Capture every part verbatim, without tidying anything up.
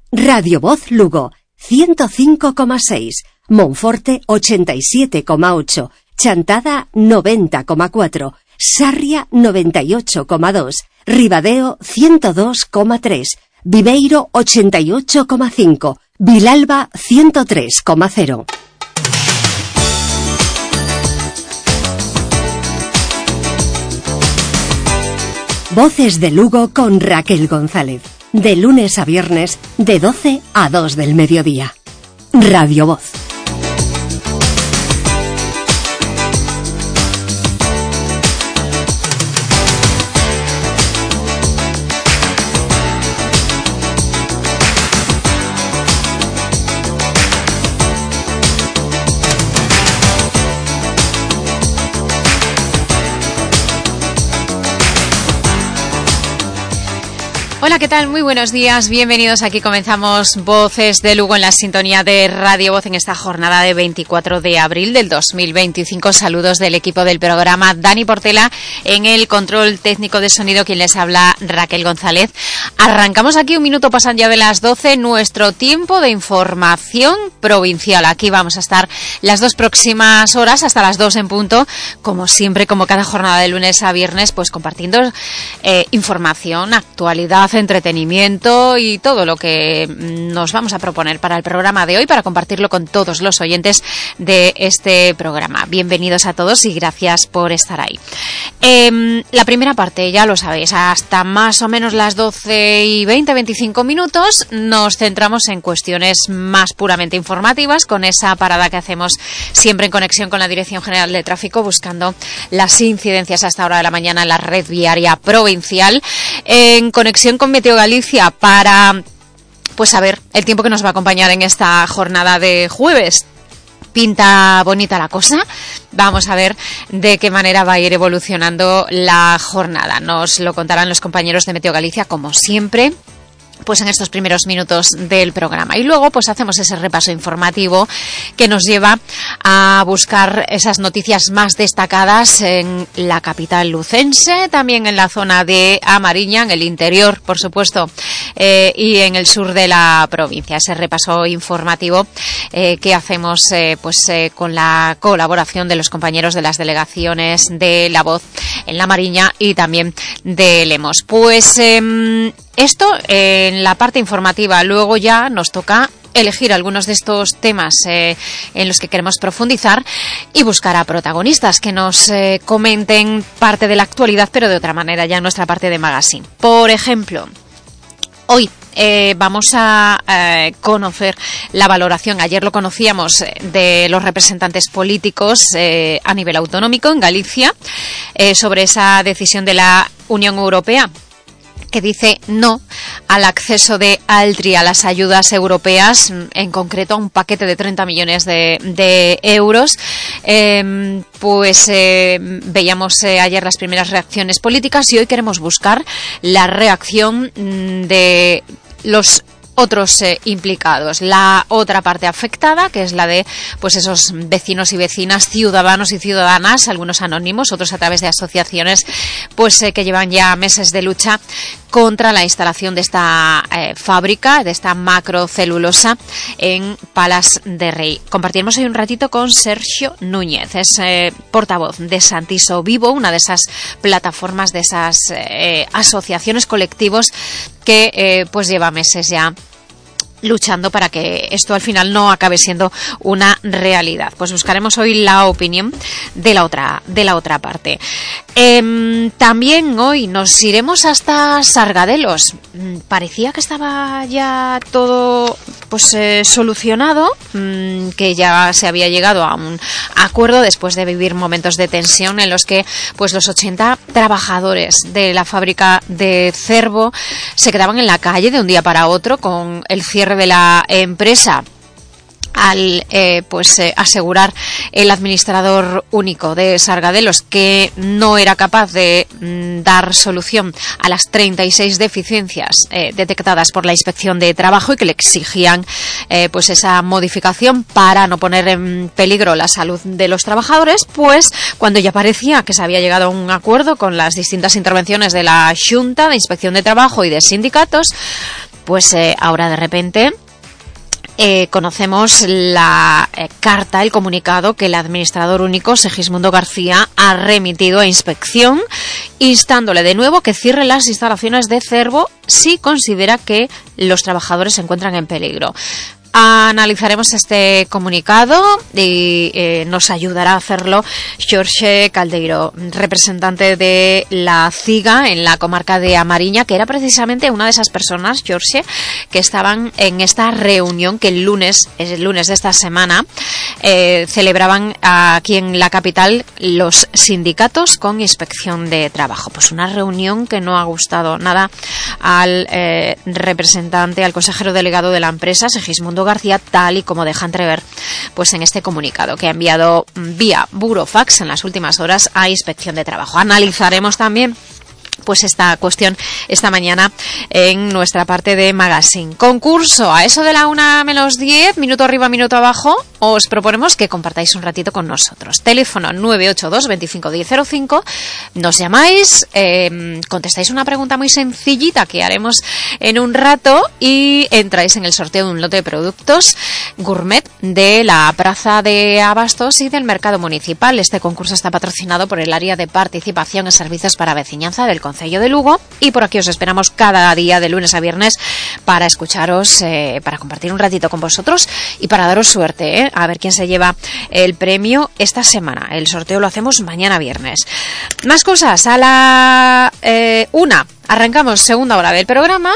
Radio Voz Lugo, ciento cinco coma seis, Monforte ochenta y siete coma ocho, Chantada noventa coma cuatro, Sarria noventa y ocho coma dos, Ribadeo ciento dos coma tres, Viveiro ochenta y ocho coma cinco, Vilalba ciento tres coma cero. Voces de Lugo con Raquel González. De lunes a viernes, de doce a dos del mediodía. Radio Voz. Hola, ¿qué tal? Muy buenos días, bienvenidos. Aquí comenzamos Voces de Lugo en la sintonía de Radio Voz en esta jornada de veinticuatro de abril del dos mil veinticinco. Saludos del equipo del programa, Dani Portela en el control técnico de sonido, quien les habla, Raquel González. Arrancamos aquí, un minuto pasan ya de las doce, nuestro tiempo de información provincial. Aquí vamos a estar las dos próximas horas, hasta las dos en punto, como siempre, como cada jornada de lunes a viernes, pues compartiendo eh, información, actualidad, entretenimiento y todo lo que nos vamos a proponer para el programa de hoy, para compartirlo con todos los oyentes de este programa. Bienvenidos a todos y gracias por estar ahí. Eh, la primera parte, ya lo sabéis, hasta más o menos las doce y veinte, veinticinco minutos, nos centramos en cuestiones más puramente informativas, con esa parada que hacemos siempre en conexión con la Dirección General de Tráfico, buscando las incidencias hasta hora de la mañana en la red viaria provincial, en conexión con Meteo Galicia para pues saber el tiempo que nos va a acompañar en esta jornada de jueves. Pinta bonita la cosa. Vamos a ver de qué manera va a ir evolucionando la jornada. Nos lo contarán los compañeros de Meteo Galicia, como siempre, pues en estos primeros minutos del programa. Y luego pues hacemos ese repaso informativo que nos lleva a buscar esas noticias más destacadas en la capital lucense, también en la zona de Amariña, en el interior, por supuesto, eh, y en el sur de la provincia. Ese repaso informativo eh, que hacemos eh, pues eh, con la colaboración de los compañeros de las delegaciones de La Voz en La Mariña y también de Lemos. Pues eh, esto eh, en la parte informativa. Luego ya nos toca elegir algunos de estos temas eh, en los que queremos profundizar y buscar a protagonistas que nos eh, comenten parte de la actualidad, pero de otra manera, ya en nuestra parte de magazine. Por ejemplo, hoy eh, vamos a eh, conocer la valoración, ayer lo conocíamos, de los representantes políticos eh, a nivel autonómico en Galicia eh, sobre esa decisión de la Unión Europea que dice no al acceso de Altri a las ayudas europeas, en concreto a un paquete de treinta millones de, de euros. Eh, pues eh, veíamos eh, ayer las primeras reacciones políticas y hoy queremos buscar la reacción de los otros eh, implicados, la otra parte afectada, que es la de pues esos vecinos y vecinas, ciudadanos y ciudadanas, algunos anónimos, otros a través de asociaciones, pues eh, que llevan ya meses de lucha contra la instalación de esta eh, fábrica, de esta macrocelulosa en Palas de Rey. Compartiremos hoy un ratito con Sergio Núñez, es eh, portavoz de Santiso Vivo, una de esas plataformas, de esas eh, asociaciones, colectivos que eh, pues lleva meses ya luchando para que esto al final no acabe siendo una realidad. Pues buscaremos hoy la opinión de la otra de la otra parte. Eh, también hoy nos iremos hasta Sargadelos. Parecía que estaba ya todo pues eh, solucionado, mmm, que ya se había llegado a un acuerdo después de vivir momentos de tensión en los que pues los ochenta trabajadores de la fábrica de Cervo se quedaban en la calle de un día para otro con el cierre de la empresa al eh, pues eh, asegurar el administrador único de Sargadelos que no era capaz de mm, dar solución a las treinta y seis deficiencias eh, detectadas por la Inspección de Trabajo y que le exigían eh, pues esa modificación para no poner en peligro la salud de los trabajadores. Pues cuando ya parecía que se había llegado a un acuerdo con las distintas intervenciones de la Xunta de Inspección de Trabajo y de sindicatos, pues eh, ahora de repente Eh, conocemos la eh, carta, el comunicado que el administrador único Segismundo García ha remitido a inspección, instándole de nuevo que cierre las instalaciones de Cervo si considera que los trabajadores se encuentran en peligro. Analizaremos este comunicado y eh, nos ayudará a hacerlo Jorge Caldeiro, representante de la CIGA en la comarca de Amariña, que era precisamente una de esas personas, Jorge, que estaban en esta reunión que el lunes, el lunes de esta semana, eh, celebraban aquí en la capital los sindicatos con inspección de trabajo. Pues una reunión que no ha gustado nada al eh, representante, al consejero delegado de la empresa, Segismundo García, tal y como deja entrever pues en este comunicado que ha enviado vía burofax en las últimas horas a Inspección de Trabajo. Analizaremos también pues esta cuestión esta mañana en nuestra parte de Magazine. Concurso a eso de la una menos diez, minuto arriba, minuto abajo. Os proponemos que compartáis un ratito con nosotros. Teléfono nueve ocho dos, veinticinco diez cero cinco. Nos llamáis, eh, contestáis una pregunta muy sencillita que haremos en un rato y entráis en el sorteo de un lote de productos gourmet de la Plaza de Abastos y del Mercado Municipal. Este concurso está patrocinado por el Área de Participación en Servicios para Veciñanza del Concello de Lugo, y por aquí os esperamos cada día de lunes a viernes para escucharos, eh, para compartir un ratito con vosotros y para daros suerte, ¿eh? A ver quién se lleva el premio esta semana. El sorteo lo hacemos mañana viernes. Más cosas, a la eh, una arrancamos segunda hora del programa.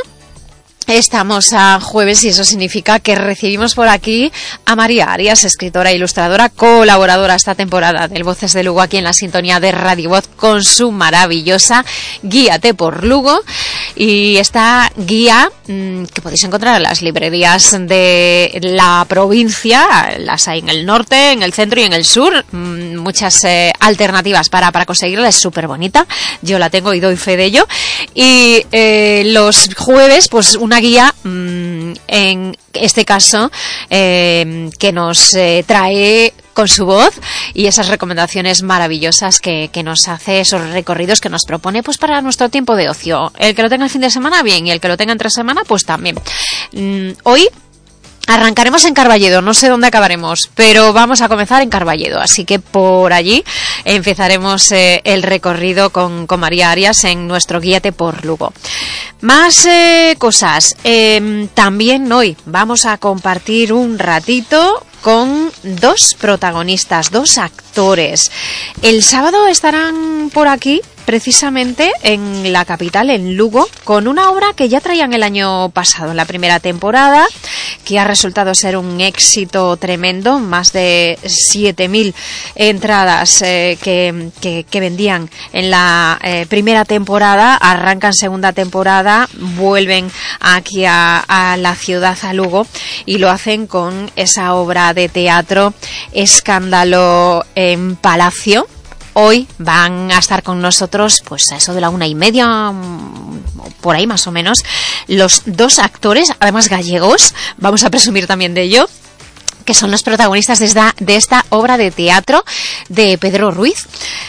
Estamos a jueves y eso significa que recibimos por aquí a María Arias, escritora e ilustradora, colaboradora esta temporada del Voces de Lugo aquí en la sintonía de Radio Voz con su maravillosa Guíate por Lugo. Y esta guía mmm, que podéis encontrar en las librerías de la provincia, las hay en el norte, en el centro y en el sur, mmm, muchas eh, alternativas para, para conseguirla, es súper bonita, yo la tengo y doy fe de ello. Y eh, los jueves pues una guía mmm, en este caso eh, que nos eh, trae con su voz y esas recomendaciones maravillosas que, que nos hace, esos recorridos que nos propone pues para nuestro tiempo de ocio. El que lo tenga el fin de semana, bien, y el que lo tenga entre semana, pues también. Mm, hoy arrancaremos en Carballedo, no sé dónde acabaremos, pero vamos a comenzar en Carballedo, así que por allí empezaremos eh, el recorrido con, con María Arias en nuestro Guíate por Lugo. Más eh, cosas, eh, también hoy vamos a compartir un ratito con dos protagonistas, dos actores. El sábado estarán por aquí, precisamente en la capital, en Lugo, con una obra que ya traían el año pasado, en la primera temporada, que ha resultado ser un éxito tremendo, más de siete mil entradas eh, que, que, que vendían en la eh, primera temporada, arrancan segunda temporada, vuelven aquí a, a la ciudad, a Lugo, y lo hacen con esa obra de teatro Escándalo en Palacio. Hoy van a estar con nosotros, pues a eso de la una y media, por ahí más o menos, los dos actores, además gallegos, vamos a presumir también de ello, que son los protagonistas de esta, de esta obra de teatro de Pedro Ruiz.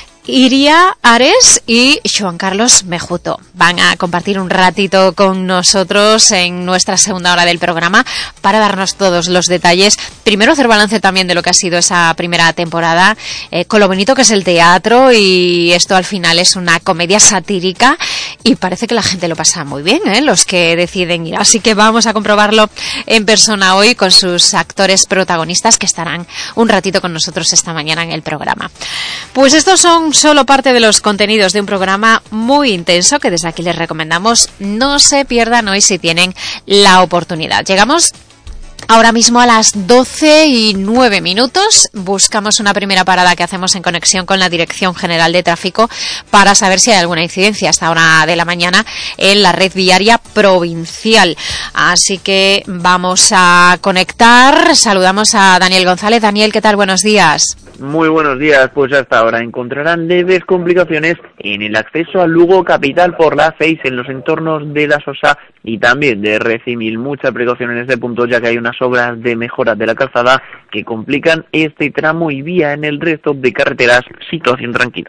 Iria Ares y Joan Carlos Mejuto van a compartir un ratito con nosotros en nuestra segunda hora del programa para darnos todos los detalles. Primero hacer balance también de lo que ha sido esa primera temporada, eh, con lo bonito que es el teatro, y esto al final es una comedia satírica y parece que la gente lo pasa muy bien, ¿eh? Los que deciden ir. Así que vamos a comprobarlo en persona hoy con sus actores protagonistas que estarán un ratito con nosotros esta mañana en el programa. Pues estos son solo parte de los contenidos de un programa muy intenso que desde aquí les recomendamos no se pierdan hoy si tienen la oportunidad. Llegamos ahora mismo a las doce y nueve minutos. Buscamos una primera parada que hacemos en conexión con la Dirección General de Tráfico para saber si hay alguna incidencia a esta hora de la mañana en la red viaria provincial. Así que vamos a conectar. Saludamos a Daniel González. Daniel, ¿qué tal? Buenos días. Muy buenos días, pues hasta ahora encontrarán leves complicaciones en el acceso a Lugo capital por la A seis en los entornos de La Sosa y también de Recimil. Mucha precaución en este punto ya que hay unas obras de mejora de la calzada que complican este tramo y vía en el resto de carreteras. Situación tranquila.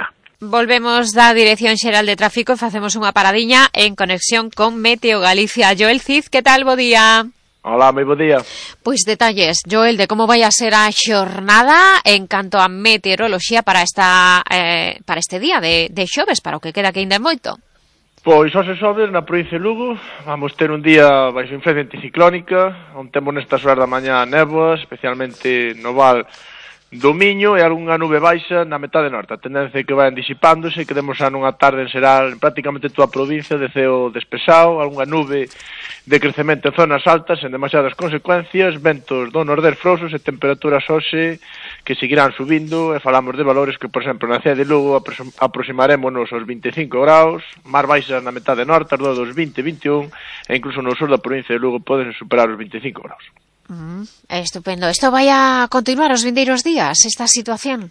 volvemos da Dirección Xeral de Tráfico e facemos unha paradiña en conexión con Meteo Galicia. Joel Cid, que tal, bo día? Hola, moi bo día. Pois detalles, Joel, de como vai a ser a xornada en canto a meteoroloxía para esta eh, para este día de, de xoves, para o que queda que ainda é moito. Pois hoxe xoves na provincia de Lugo vamos ter un día baixo influencia anticiclónica, onde temos nestas horas da mañá néboa, especialmente no Val do Miño e algunha nube baixa na metade norte. A tendencia é que vayan disipándose e quedemos xa nunha tarde en xeral en prácticamente toda a provincia de ceo despexado, algunha nube de crecemento en zonas altas, en demasiadas consecuencias, ventos do nordés frouxos e temperaturas hoxe que seguirán subindo, e falamos de valores que, por exemplo, na cidade de Lugo aproximarémonos aos vinte e cinco graus, mar baixas na metade norte, ardor dos vinte, vinte e un, e incluso no sur da provincia de Lugo poden superar os vinte e cinco graus. Mm, estupendo. Isto vai a continuar os vindeiros días, esta situación?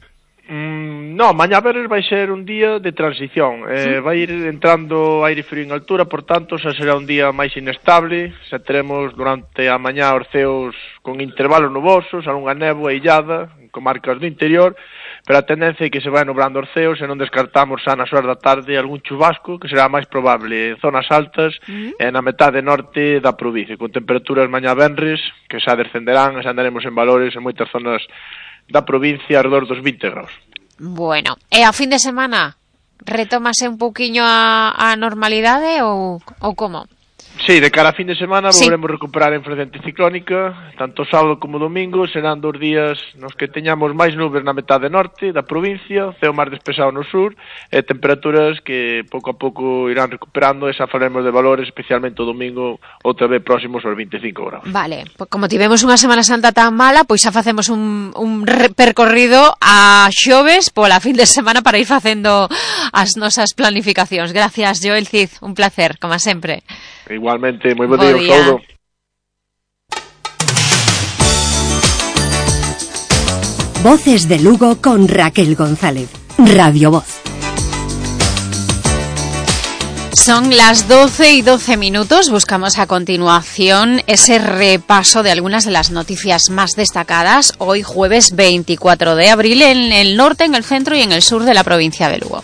Mm, no, mañá veres vai ser un día de transición, eh, vai ir entrando aire frío en altura, por tanto xa será un día máis inestable, xa teremos durante a mañá os ceos con intervalos nubosos, algunha néboa illada en comarcas do interior, pero a tendencia é que se vai nublando os ceos e non descartamos xa nas horas da tarde algún chubasco que será máis probable en zonas altas mm. e na metade norte da provincia, con temperaturas mañá venres que xa descenderán e xa andaremos en valores en moitas zonas da provincia alrededor dos vinte graus. Bueno, e a fin de semana retómase un pouquiño a, a normalidade ou, ou como? Sí, de cara a fin de semana sí. volveremos recuperar a influencia anticiclónica, tanto sábado como domingo serán dos días nos que teñamos máis nubes na metade norte da provincia, ceo máis despexado no sur, e temperaturas que pouco a pouco irán recuperando, e xa falaremos de valores, especialmente o domingo, outra vez próximos aos vinte e cinco graus. Vale, pues como tivemos unha Semana Santa tan mala, pois xa facemos un, un percorrido a xoves pola fin de semana para ir facendo as nosas planificacións. Gracias, Joel Cid, un placer, como sempre. Igualmente, moi bo día, un saúdo. Voces de Lugo con Raquel González, Radio Voz. Son las doce y doce minutos. Buscamos a continuación ese repaso de algunas de las noticias más destacadas hoy jueves veinticuatro de abril en el norte, en el centro y en el sur de la provincia de Lugo.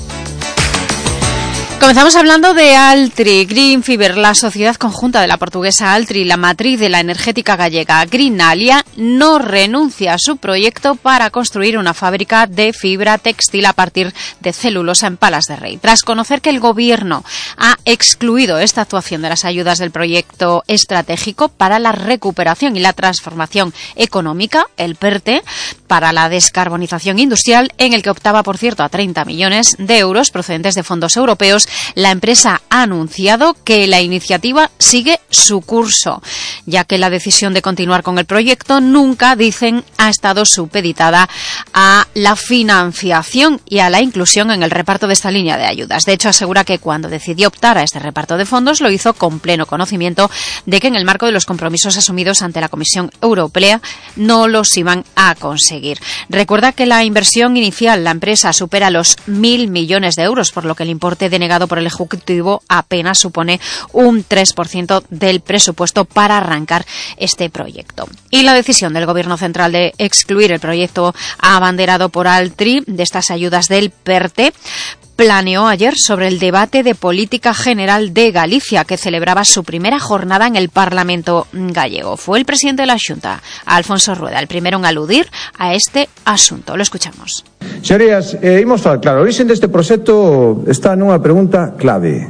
Comenzamos hablando de Altri, Green Fiber, la sociedad conjunta de la portuguesa Altri, la matriz de la energética gallega Greenalia, no renuncia a su proyecto para construir una fábrica de fibra textil a partir de celulosa en Palas de Rei. Tras conocer que el gobierno ha excluido esta actuación de las ayudas del proyecto estratégico para la recuperación y la transformación económica, el PERTE, para la descarbonización industrial, en el que optaba, por cierto, a treinta millones de euros procedentes de fondos europeos, la empresa ha anunciado que la iniciativa sigue su curso, ya que la decisión de continuar con el proyecto nunca, dicen, ha estado supeditada a la financiación y a la inclusión en el reparto de esta línea de ayudas. De hecho, asegura que cuando decidió optar a este reparto de fondos lo hizo con pleno conocimiento de que en el marco de los compromisos asumidos ante la Comisión Europea no los iban a conseguir. Recuerda que la inversión inicial, la empresa, supera los mil millones de euros, por lo que el importe denegado por el Ejecutivo apenas supone un tres por ciento del presupuesto para arrancar este proyecto. Y la decisión del Gobierno central de excluir el proyecto abanderado por Altri de estas ayudas del PERTE planeó ayer sobre el debate de política general de Galicia, que celebraba su primera jornada en el Parlamento gallego. Fue el presidente de la Xunta, Alfonso Rueda, el primero en aludir a este asunto. Lo escuchamos. Señorías, eh, imos falar claro, a origen deste proxecto está nunha pregunta clave.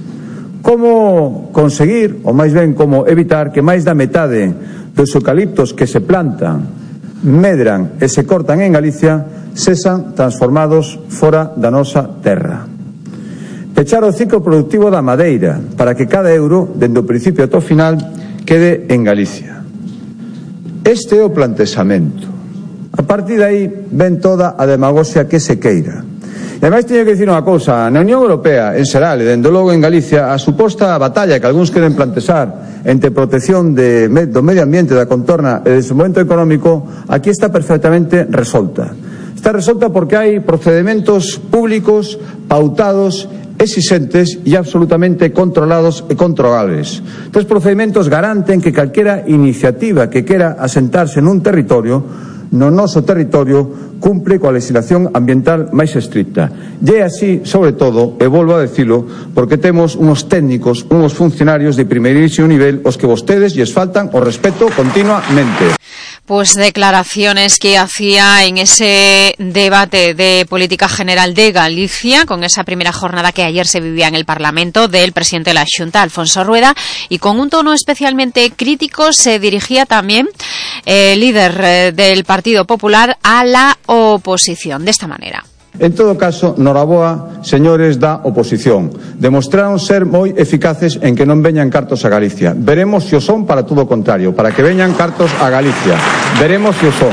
Como conseguir, ou máis ben como evitar, que máis da metade dos eucaliptos que se plantan, medran e se cortan en Galicia sexan transformados fora da nosa terra. Pechar o ciclo productivo da madeira para que cada euro, dende o principio ata o final, quede en Galicia. Este é o plantexamento. A partir de aí ven toda a demagoxia que se queira. E ademais teño que dicir unha cousa, na Unión Europea, en xeral, e dende logo en Galicia, a suposta batalla que algúns queren plantexar entre protección de, do medio ambiente, da contorna e do desenvolvemento económico, aquí está perfectamente resolta. Está resolta porque hai procedementos públicos pautados, exixentes e absolutamente controlados e controlables. Estes procedementos garanten que calquera iniciativa que quera asentarse nun territorio, no noso territorio, cumpre coa legislación ambiental máis estricta. E é así, sobre todo, e volvo a decilo, porque temos unos técnicos, unos funcionarios de primeirísimo nivel os que vostedes lles faltan o respeto continuamente. Pues declaraciones que hacía en ese debate de política general de Galicia, con esa primera jornada que ayer se vivía en el Parlamento del presidente de la Xunta, Alfonso Rueda, y con un tono especialmente crítico se dirigía también el líder del Partido Popular a la oposición, de esta manera. En todo caso, noraboa, señores da oposición. Demostraron ser moi eficaces en que non veñan cartos a Galicia. Veremos se o son para todo o contrario, para que veñan cartos a Galicia. Veremos se o son.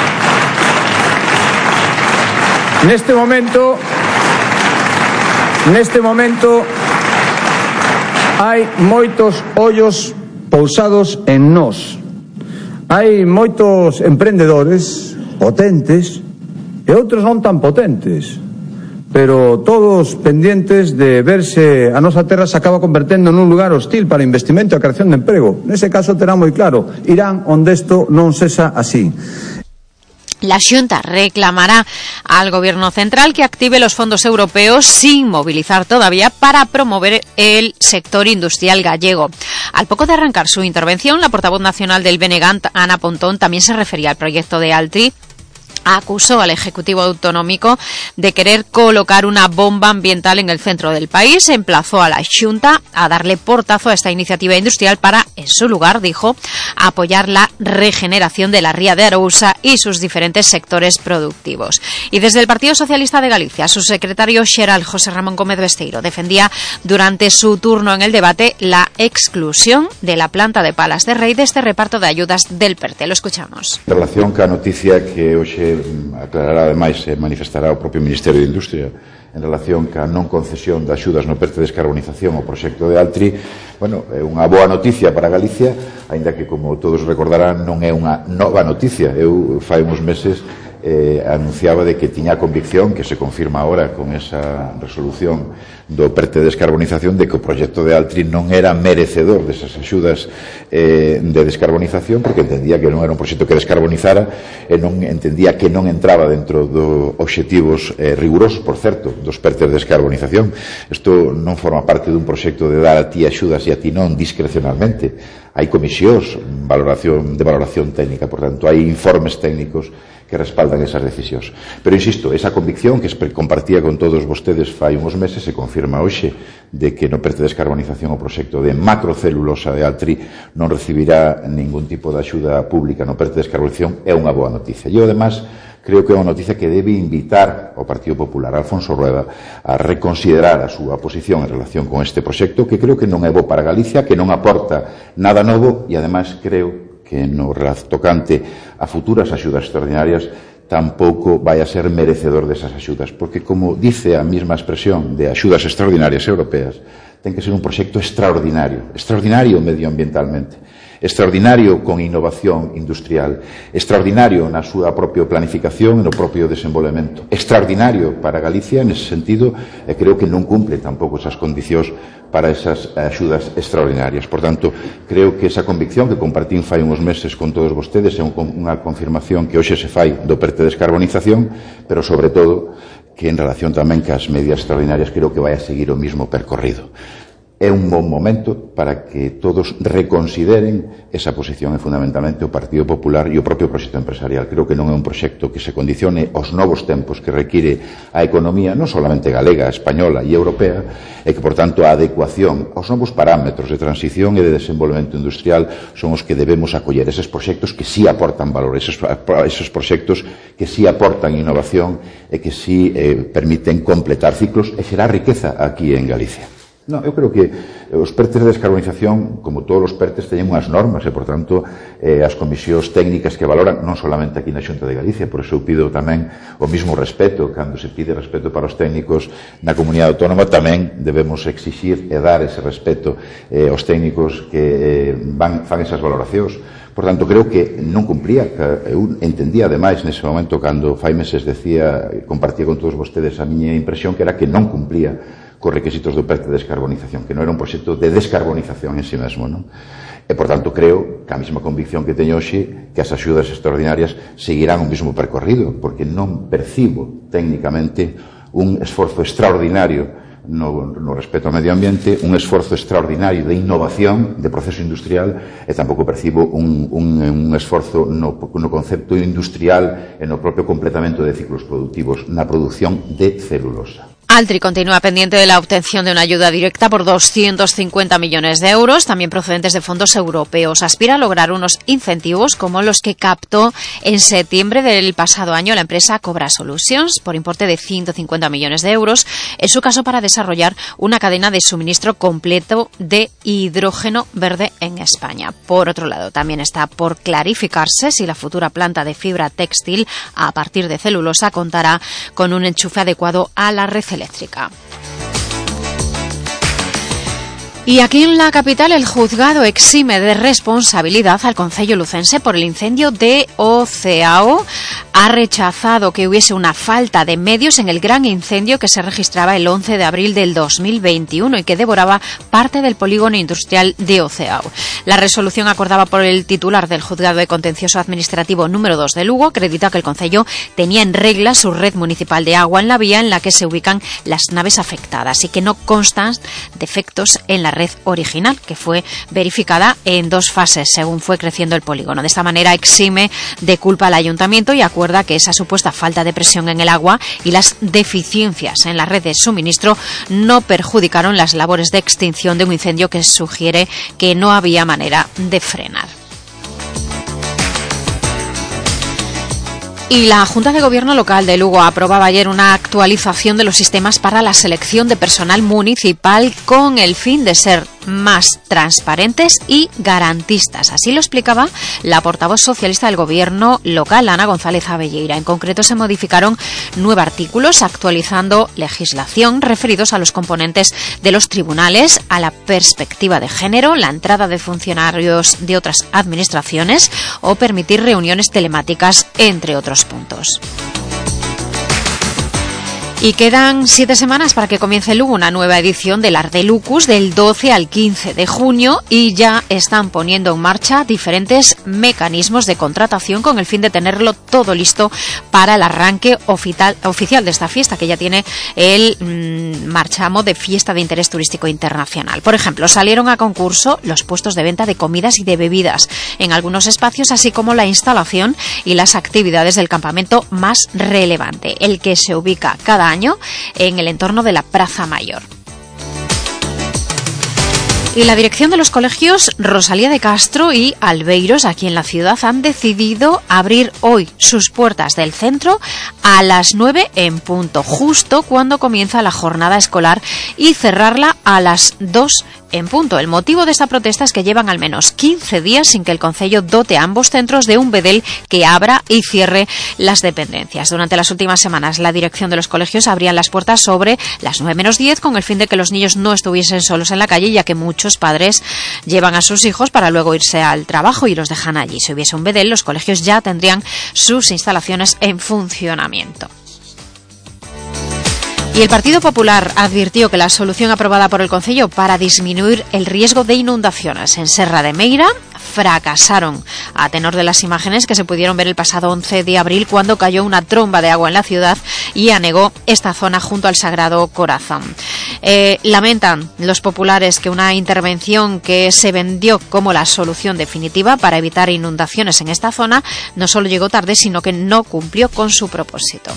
Neste momento, neste momento, hai moitos ollos pousados en nós. Hai moitos emprendedores potentes e outros non tan potentes, pero todos pendientes de ver se a nosa terra se acaba convertendo nun lugar hostil para investimento e a creación de emprego. Nese caso terá moi claro, irán onde isto non sexa así. La Xunta reclamará al Gobierno central que active los fondos europeos sin movilizar todavía para promover el sector industrial gallego. Al poco de arrancar su intervención, la portavoz nacional del B N G, Ana Pontón, también se refería al proyecto de Altri. Acusó al Ejecutivo Autonómico de querer colocar una bomba ambiental en el centro del país. Emplazó a la Xunta a darle portazo a esta iniciativa industrial para, en su lugar, dijo, apoyar la regeneración de la ría de Arousa y sus diferentes sectores productivos. Y desde el Partido Socialista de Galicia, su secretario xeral, José Ramón Gómez Besteiro, defendía durante su turno en el debate la exclusión de la planta de Palas de Rei de este reparto de ayudas del PERTE. Lo escuchamos. En relación ca noticia que hoxe aclarará ademais e manifestará o propio Ministerio de Industria en relación ca non concesión de axudas no PERTE de descarbonización ao proxecto de Altri, bueno, é unha boa noticia para Galicia, aínda que, como todos recordarán, non é unha nova noticia. Eu fai uns meses eh, anunciaba de que tiña a convicción, que se confirma ahora con esa resolución do PERTE de descarbonización, de que o proxecto de Altri non era merecedor desas axudas eh, de descarbonización, porque entendía que non era un proxecto que descarbonizara e non entendía que non entraba dentro dos obxectivos eh, rigurosos, por certo, dos PERTE de descarbonización. Isto non forma parte dun proxecto de dar a ti axudas e a ti non discrecionalmente. Hai comisións valoración, de valoración técnica, por tanto, hai informes técnicos que respaldan esas decisións. Pero, insisto, esa convicción que compartía con todos vostedes fai uns meses se confirma hoxe de que no PERTE de descarbonización o proxecto de macrocelulosa de Altri non recibirá ningún tipo de axuda pública no PERTE de descarbonización. É unha boa noticia. E, además, creo que é unha noticia que debe invitar ao Partido Popular, a Alfonso Rueda, a reconsiderar a súa posición en relación con este proxecto, que creo que non é bo para Galicia, que non aporta nada novo e, además, creo que no tocante a futuras axudas extraordinarias tampouco vai a ser merecedor desas axudas, porque, como dice a mesma expresión de axudas extraordinarias europeas, ten que ser un proxecto extraordinario, extraordinario medioambientalmente, extraordinario con innovación industrial, extraordinario na súa propia planificación e no propio desenvolvemento, extraordinario para Galicia nese sentido, e creo que non cumple tampouco esas condicións para esas axudas extraordinarias. Por tanto, creo que esa convicción que compartín fai uns meses con todos vostedes é unha confirmación que hoxe se fai do PERTE de descarbonización, pero sobre todo que en relación tamén cas medidas extraordinarias creo que vai a seguir o mismo percorrido. É un bon momento para que todos reconsideren esa posición e fundamentalmente o Partido Popular e o propio proxecto empresarial. Creo que non é un proxecto que se condicione aos novos tempos que require a economía non solamente galega, española e europea, e que, por tanto, a adecuación aos novos parámetros de transición e de desenvolvemento industrial son os que debemos acoller. Eses proxectos que sí aportan valor, eses, eses proxectos que sí aportan innovación e que sí eh, permiten completar ciclos e xerar riqueza aquí en Galicia. No, eu creo que os PERTES de descarbonización, como todos os PERTES, teñen unhas normas e, por tanto, eh, as comisións técnicas que valoran, non solamente aquí na Xunta de Galicia, por eso eu pido tamén o mismo respeto, cando se pide respeto para os técnicos na comunidade autónoma, tamén debemos exixir e dar ese respeto eh, aos técnicos que eh, van, fan esas valoracións. Por tanto, creo que non cumplía, que eu entendía, ademais, nese momento, cando fai meses decía, compartía con todos vostedes a miña impresión, que era que non cumplía cos requisitos do PERTE de descarbonización, que non era un proxecto de descarbonización en si mesmo, non? E, por tanto, creo que a mesma convicción que teño hoxe que as axudas extraordinarias seguirán o mesmo percorrido, porque non percibo técnicamente un esforzo extraordinario no, no respeto ao medio ambiente, un esforzo extraordinario de innovación, de proceso industrial, e tampouco percibo un, un, un esforzo no, no concepto industrial e no propio completamento de ciclos productivos na produción de celulosa. Altri continúa pendiente de la obtención de una ayuda directa por doscientos cincuenta millones de euros, también procedentes de fondos europeos. Aspira a lograr unos incentivos como los que captó en septiembre del pasado año la empresa Cobra Solutions por importe de ciento cincuenta millones de euros, en su caso para desarrollar una cadena de suministro completo de hidrógeno verde en España. Por otro lado, también está por clarificarse si la futura planta de fibra textil a partir de celulosa contará con un enchufe adecuado a la red eléctrica. Y aquí en la capital el juzgado exime de responsabilidad al concello lucense por el incendio de O Ceao. Ha rechazado que hubiese una falta de medios en el gran incendio que se registraba el once de abril del dos mil veintiuno y que devoraba parte del polígono industrial de O Ceao. La resolución acordada por el titular del juzgado de contencioso administrativo número dos de Lugo acredita que el concello tenía en regla su red municipal de agua en la vía en la que se ubican las naves afectadas y que no constan defectos en la red original, que fue verificada en dos fases según fue creciendo el polígono. De esta manera exime de culpa al ayuntamiento y acuerda que esa supuesta falta de presión en el agua y las deficiencias en la red de suministro no perjudicaron las labores de extinción de un incendio que sugiere que no había manera de frenar. Y la Junta de Gobierno Local de Lugo aprobaba ayer una actualización de los sistemas para la selección de personal municipal con el fin de ser más transparentes y garantistas. Así lo explicaba la portavoz socialista del Gobierno local, Ana González Abelleira. En concreto, se modificaron nueve artículos actualizando legislación referidos a los componentes de los tribunales, a la perspectiva de género, la entrada de funcionarios de otras administraciones o permitir reuniones telemáticas, entre otros puntos. Y quedan siete semanas para que comience en Lugo una nueva edición del Ardelucus del doce al quince de junio y ya están poniendo en marcha diferentes mecanismos de contratación con el fin de tenerlo todo listo para el arranque oficial, oficial de esta fiesta, que ya tiene el mmm, marchamo de fiesta de interés turístico internacional. Por ejemplo, salieron a concurso los puestos de venta de comidas y de bebidas en algunos espacios, así como la instalación y las actividades del campamento más relevante, el que se ubica cada año en el entorno de la Plaza Mayor. Y la dirección de los colegios Rosalía de Castro y Albeiros, aquí en la ciudad, han decidido abrir hoy sus puertas del centro a las nueve en punto, justo cuando comienza la jornada escolar, y cerrarla a las dos en punto. El motivo de esta protesta es que llevan al menos quince días sin que el concello dote a ambos centros de un bedel que abra y cierre las dependencias. Durante las últimas semanas, la dirección de los colegios abrían las puertas sobre las nueve menos diez con el fin de que los niños no estuviesen solos en la calle, ya que muchos padres llevan a sus hijos para luego irse al trabajo y los dejan allí. Si hubiese un bedel, los colegios ya tendrían sus instalaciones en funcionamiento. Y el Partido Popular advirtió que la solución aprobada por el concello para disminuir el riesgo de inundaciones en Serra de Meira fracasaron, a tenor de las imágenes que se pudieron ver el pasado once de abril, cuando cayó una tromba de agua en la ciudad y anegó esta zona junto al Sagrado Corazón. Eh, lamentan los populares que una intervención que se vendió como la solución definitiva para evitar inundaciones en esta zona no solo llegó tarde, sino que no cumplió con su propósito.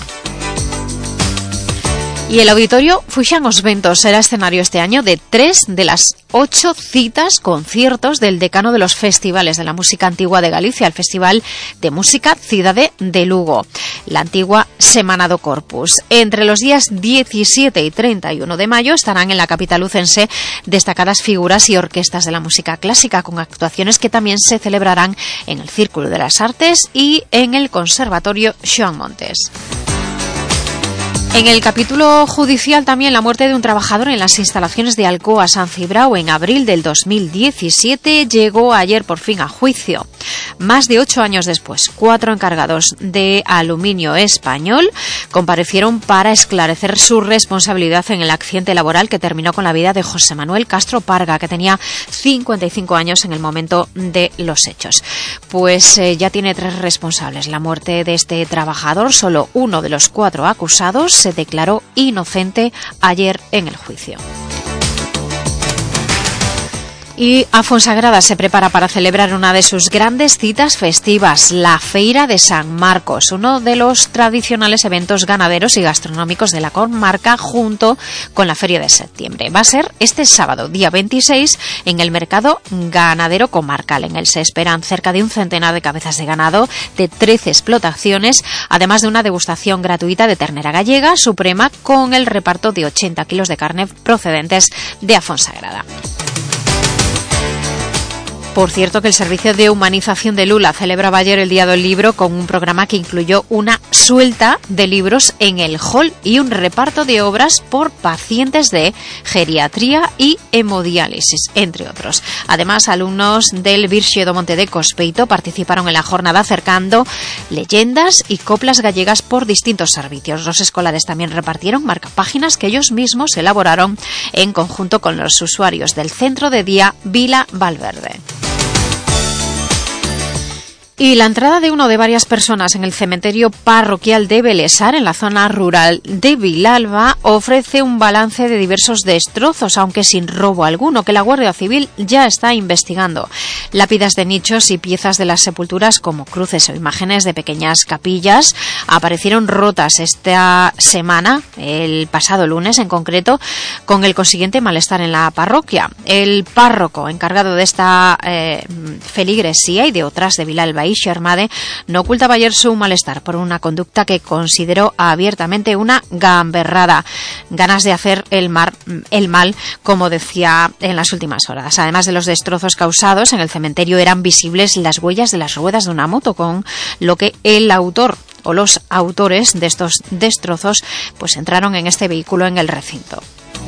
Y el Auditorio Fuxan os Ventos será escenario este año de tres de las ocho citas conciertos del decano de los festivales de la música antigua de Galicia, el Festival de Música Cidade de Lugo, la antigua Semana do Corpus. Entre los días diecisiete y treinta y uno de mayo estarán en la capital lucense destacadas figuras y orquestas de la música clásica, con actuaciones que también se celebrarán en el Círculo de las Artes y en el Conservatorio Xoán Montes. En el capítulo judicial también la muerte de un trabajador en las instalaciones de Alcoa San Cibrao en abril del dos mil diecisiete llegó ayer por fin a juicio. Más de ocho años después, cuatro encargados de Aluminio Español comparecieron para esclarecer su responsabilidad en el accidente laboral que terminó con la vida de José Manuel Castro Parga, que tenía cincuenta y cinco años en el momento de los hechos. Pues eh, ya tiene tres responsables. La muerte de este trabajador, solo uno de los cuatro acusados, se declaró inocente ayer en el juicio. Y a Fonsagrada se prepara para celebrar una de sus grandes citas festivas, la Feira de San Marcos, uno de los tradicionales eventos ganaderos y gastronómicos de la comarca, junto con la Feria de Septiembre. Va a ser este sábado, día veintiséis, en el Mercado Ganadero Comarcal. En él se esperan cerca de un centenar de cabezas de ganado de trece explotaciones, además de una degustación gratuita de ternera gallega suprema con el reparto de ochenta kilos de carne procedentes de a Fonsagrada. Por cierto, que el Servicio de Humanización de Lula celebraba ayer el Día del Libro con un programa que incluyó una suelta de libros en el hall y un reparto de obras por pacientes de geriatría y hemodiálisis, entre otros. Además, alumnos del Virxe do Monte de Cospeito participaron en la jornada acercando leyendas y coplas gallegas por distintos servicios. Los escolares también repartieron marcapáginas que ellos mismos elaboraron en conjunto con los usuarios del Centro de Día Vila Valverde. Y la entrada de uno de varias personas en el cementerio parroquial de Belesar, en la zona rural de Vilalba, ofrece un balance de diversos destrozos, aunque sin robo alguno, que la Guardia Civil ya está investigando. Lápidas de nichos y piezas de las sepulturas, como cruces o imágenes de pequeñas capillas, aparecieron rotas esta semana, el pasado lunes en concreto, con el consiguiente malestar en la parroquia. El párroco encargado de esta eh, feligresía y de otras de Vilalba y Xermade no ocultaba ayer su malestar por una conducta que consideró abiertamente una gamberrada, ganas de hacer el, mar, el mal, como decía en las últimas horas. Además de los destrozos causados, en el cementerio eran visibles las huellas de las ruedas de una moto, con lo que el autor o los autores de estos destrozos pues entraron en este vehículo en el recinto.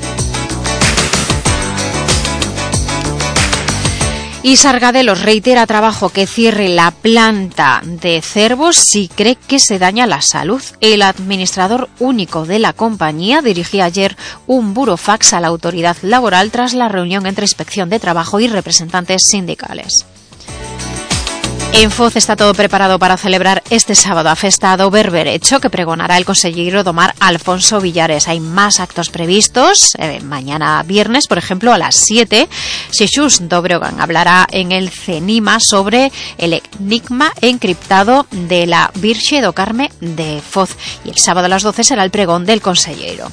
Y Sargadelos reitera Trabajo que cierre la planta de Cervos si cree que se daña la salud. El administrador único de la compañía dirigía ayer un burofax a la autoridad laboral tras la reunión entre Inspección de Trabajo y representantes sindicales. En Foz está todo preparado para celebrar este sábado a Festa do Berberecho, que pregonará el consejero Domar Alfonso Villares. Hay más actos previstos. Eh, mañana viernes, por ejemplo, a las siete, Xexús Dobregan hablará en el CENIMA sobre el enigma encriptado de la Virxe do Carme de Foz. Y el sábado a las doce será el pregón del consejero.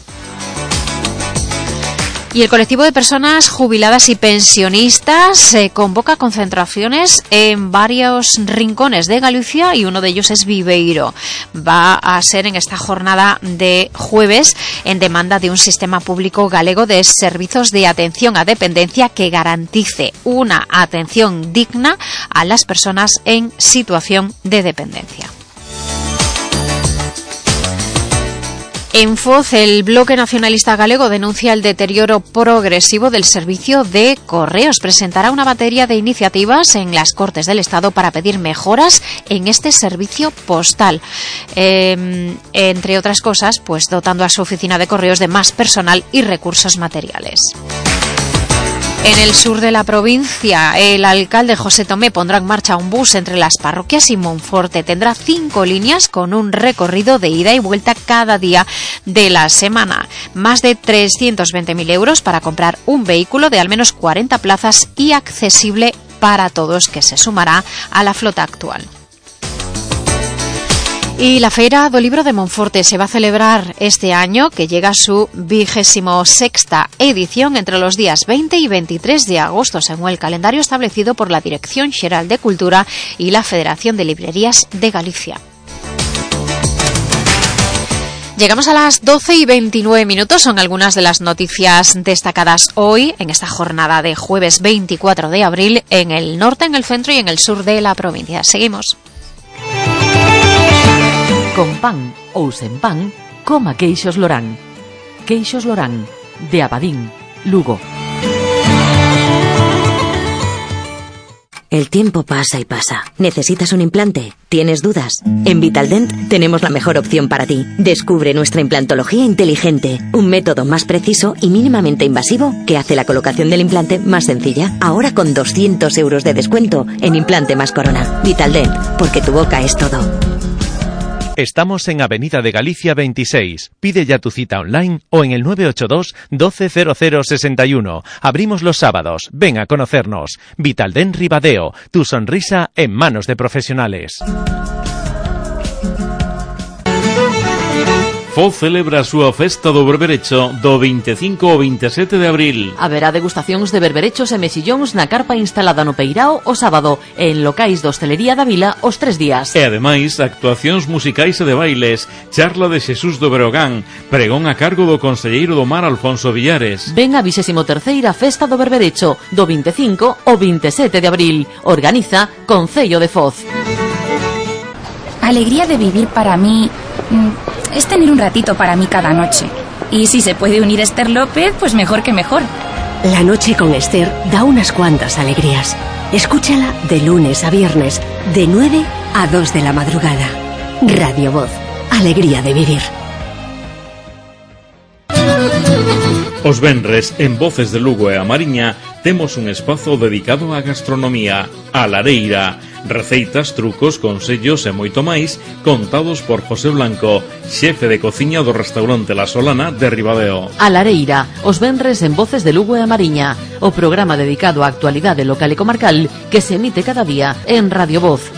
Y el colectivo de personas jubiladas y pensionistas eh, convoca concentraciones en varios rincones de Galicia y uno de ellos es Viveiro. Va a ser en esta jornada de jueves en demanda de un sistema público galego de servicios de atención a dependencia que garantice una atención digna a las personas en situación de dependencia. En Foz, el Bloque Nacionalista Galego denuncia el deterioro progresivo del servicio de correos. Presentará una batería de iniciativas en las Cortes del Estado para pedir mejoras en este servicio postal. Eh, entre otras cosas, pues dotando a su oficina de correos de más personal y recursos materiales. En el sur de la provincia, el alcalde José Tomé pondrá en marcha un bus entre las parroquias y Monforte. Tendrá cinco líneas con un recorrido de ida y vuelta cada día de la semana. Más de trescientos veinte mil euros para comprar un vehículo de al menos cuarenta plazas y accesible para todos, que se sumará a la flota actual. Y la Feira do Libro de Monforte se va a celebrar este año, que llega a su vigésimo sexta edición entre los días veinte y veintitrés de agosto, según el calendario establecido por la Dirección Xeral de Cultura y la Federación de Librerías de Galicia. Llegamos a las doce y veintinueve minutos, son algunas de las noticias destacadas hoy en esta jornada de jueves veinticuatro de abril en el norte, en el centro y en el sur de la provincia. Seguimos. Con pan ou sen pan, coma queixos Lorán. Queixos Lorán, de Abadín, Lugo. El tiempo pasa y pasa. ¿Necesitas un implante? ¿Tienes dudas? En Vitaldent tenemos la mejor opción para ti. Descubre nuestra implantología inteligente, un método más preciso y mínimamente invasivo que hace la colocación del implante más sencilla. Ahora con doscientos euros de descuento en implante más corona. Vitaldent, porque tu boca es todo. Estamos en Avenida de Galicia veintiséis. Pide ya tu cita online o en el nueve ocho dos, doce cero cero sesenta y uno. Abrimos los sábados. Ven a conocernos. Vitaldent Ribadeo. Tu sonrisa en manos de profesionales. Foz celebra a súa festa do berberecho do veinticinco ao veintisiete de abril. Haberá degustacións de berberechos e mexillóns na carpa instalada no Peirao o sábado e en locais de hostelería da vila os tres días. E ademais, actuacións musicais e de bailes, charla de Xesús do Breogán, pregón a cargo do conselleiro do Mar Alfonso Villares. Ven a vigésimo terceira Festa do Berberecho do veinticinco ao veintisiete de abril. Organiza Concello de Foz. Alegría de vivir para mí es tener un ratito para mí cada noche. Y si se puede unir Esther López, pues mejor que mejor. La noche con Esther da unas cuantas alegrías. Escúchala de lunes a viernes, de nueve a dos de la madrugada. Radio Voz, alegría de vivir. Os venres, en Voces de Lugo e a Mariña, temos un espazo dedicado á gastronomía, a Lareira. Receitas, trucos, consellos e moito máis contados por José Blanco, xefe de cociña do restaurante La Solana de Ribadeo. A Lareira, os venres en Voces de Lugo e a Mariña, o programa dedicado á actualidade local e comarcal que se emite cada día en Radio Voz.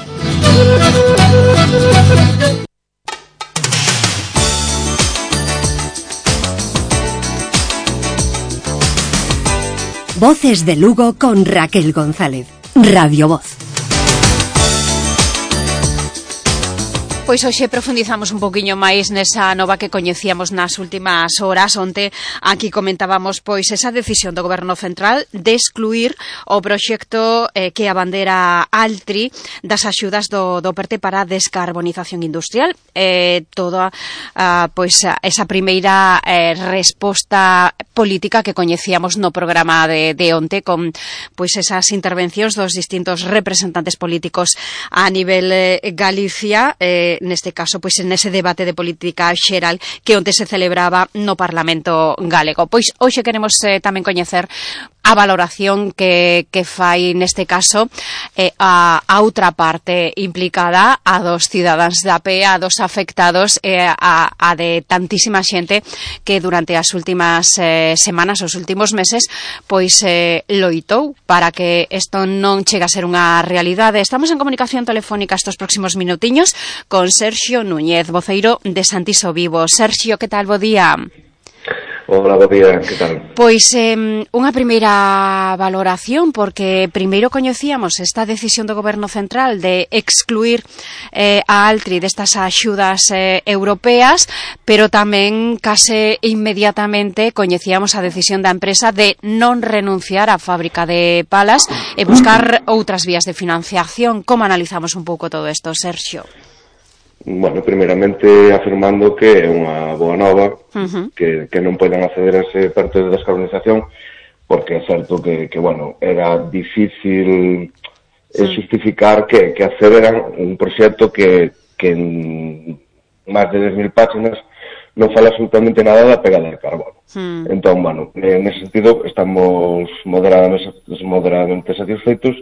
Voces de Lugo con Raquel González. Radio Voz. Pois hoxe profundizamos un poquinho máis nesa nova que coñecíamos nas últimas horas. Onte aquí comentábamos pois esa decisión do Goberno Central de excluir o proxecto eh, que a bandera Altri das axudas do, do PERTE para a descarbonización industrial. Eh, toda ah, pois esa primeira eh, resposta política que coñecíamos no programa de, de onte con pois esas intervencións dos distintos representantes políticos a nivel eh, Galicia, eh, neste caso, pois nese debate de política xeral que onte se celebraba no Parlamento galego. Pois hoxe queremos eh, tamén coñecer a valoración que, que fai neste caso eh, a, a outra parte implicada, a dos cidadáns da P E, a dos afectados, eh, a, a de tantísima xente que durante as últimas eh, semanas, os últimos meses, pois eh, loitou para que isto non chega a ser unha realidade. Estamos en comunicación telefónica estos próximos minutiños con Sergio Núñez, voceiro de Santiso Vivo. Sergio, que tal? Bo día. Hola, bo día, que tal? Pois eh, unha primeira valoración, porque primeiro coñecíamos esta decisión do Goberno Central de excluir eh, a Altri destas axudas eh, europeas, pero tamén case inmediatamente coñecíamos a decisión da empresa de non renunciar á fábrica de palas e buscar outras vías de financiación. Como analizamos un pouco todo isto, Sergio? Bueno, primeiramente afirmando que é unha boa nova, uh-huh. que, que non poden acceder a ese parte de descarbonización, porque é certo que, que bueno, era difícil sí. justificar que, que accederan un proxecto que, que en máis de dez mil páginas non fala absolutamente nada da pegada de carbono. Uh-huh. Entón, bueno, en ese sentido estamos moderadamente, moderadamente satisfeitos,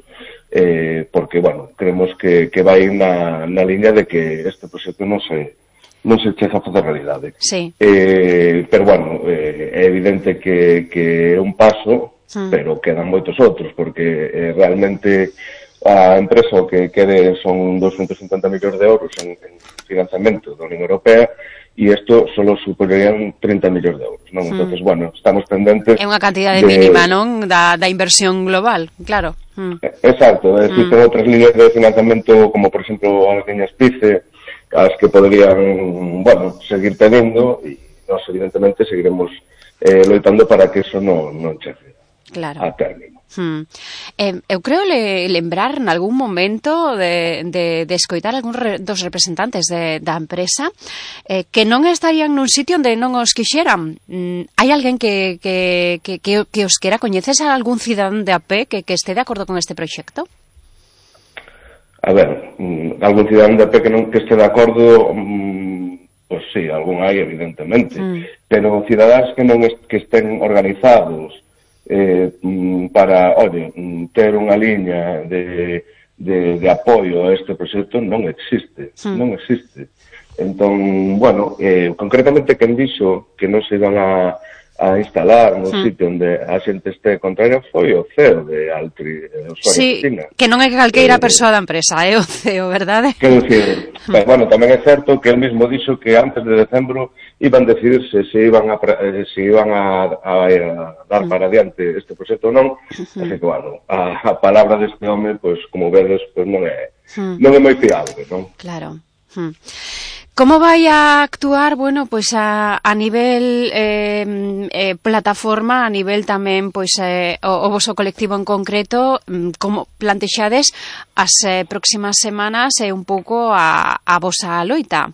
Eh, porque, bueno, creemos que, que vai na, na liña de que este proxecto non se non se chega a facer realidade. Sí. Eh, pero, bueno, eh, é evidente que, que é un paso, mm. pero quedan moitos outros, porque eh, realmente a empresa o que quede son doscientos cincuenta millóns de euros en, en financiamento da Unión Europea, e isto solo suporían trinta millóns de euros, non? Mm. Entonces, bueno, estamos pendentes... É unha cantidade de... mínima, non? Da, da inversión global, claro. Mm. Exacto, é dicir, mm. ten outras líneas de financiamento, como, por exemplo, as liñas PICE, as que poderían, bueno, seguir teniendo, e nós, evidentemente, seguiremos eh, loitando para que eso non, non chegue. claro. a término. Hmm. Eh, eu creo le, lembrar en algún momento de, de, de escoitar algún re, dos representantes de, da empresa eh, que non estarían nun sitio onde non os quixeran. Mm, hai alguén que, que, que, que, que os quera? Coñeces a algún cidadán de a pé que, que este de acordo con este proxecto? A ver, mm, algún cidadán de a pé que non que este de acordo, mm, pois sí, algún hai evidentemente, mm. pero cidadáns que non est, que estén organizados Eh, para, oye, ter unha liña de, de, de apoio a este proxecto non existe, sí. non existe. Entón, bueno, eh, concretamente quen dixo que non se iban a, a instalar no sí. sitio onde a xente este contraria foi o C E O de Altri, o sí, que non é calqueira eh, persoa da empresa, é o C E O, verdade? Quero dicir, ben, bueno, tamén é certo que el mismo dixo que antes de decembro iban a decidirse se iban a, se iban a, a, a dar para adiante este proxecto ou non, así que, bueno, a, a palabra deste home, pois, como vedes, pois non é, non é moi fiable, non? Claro. Como vai a actuar, bueno, pois a, a nivel eh, eh, plataforma, a nivel tamén pois eh, o, o voso colectivo en concreto, como plantexades as eh, próximas semanas e eh, un pouco a, a vosa loita?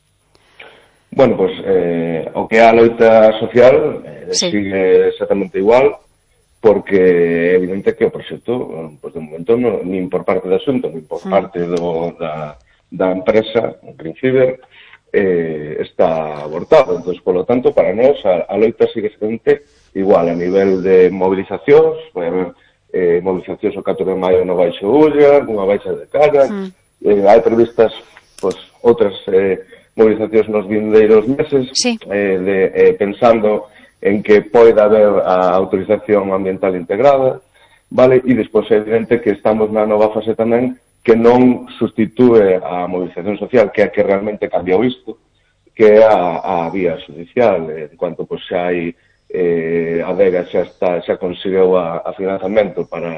Bueno, pois eh, o que é a loita social eh, sí. sigue exactamente igual, porque é evidente que o proxecto, pois de momento, no, nin por parte da Xunta, nin por parte do, da, da empresa, en Greenfiber, eh, está abortado. Entón, polo tanto, para nós, a, a loita sigue sente igual a nivel de movilizacións, vai haber eh, movilizacións o catro de maio no Baixo Ulla, unha baixa de cara, mm. eh, hai previstas pois, outras eh, movilizacións nos vindeiros meses, sí. eh, de, eh, pensando en que poida haber a autorización ambiental integrada, vale? E despois é evidente que estamos na nova fase tamén que non sustitúe a movilización social, que é a que realmente cambiou isto, que é a, a vía judicial. En cuanto pois, xa hai eh, a Adega xa está xa conseguiu a, a financiamento para,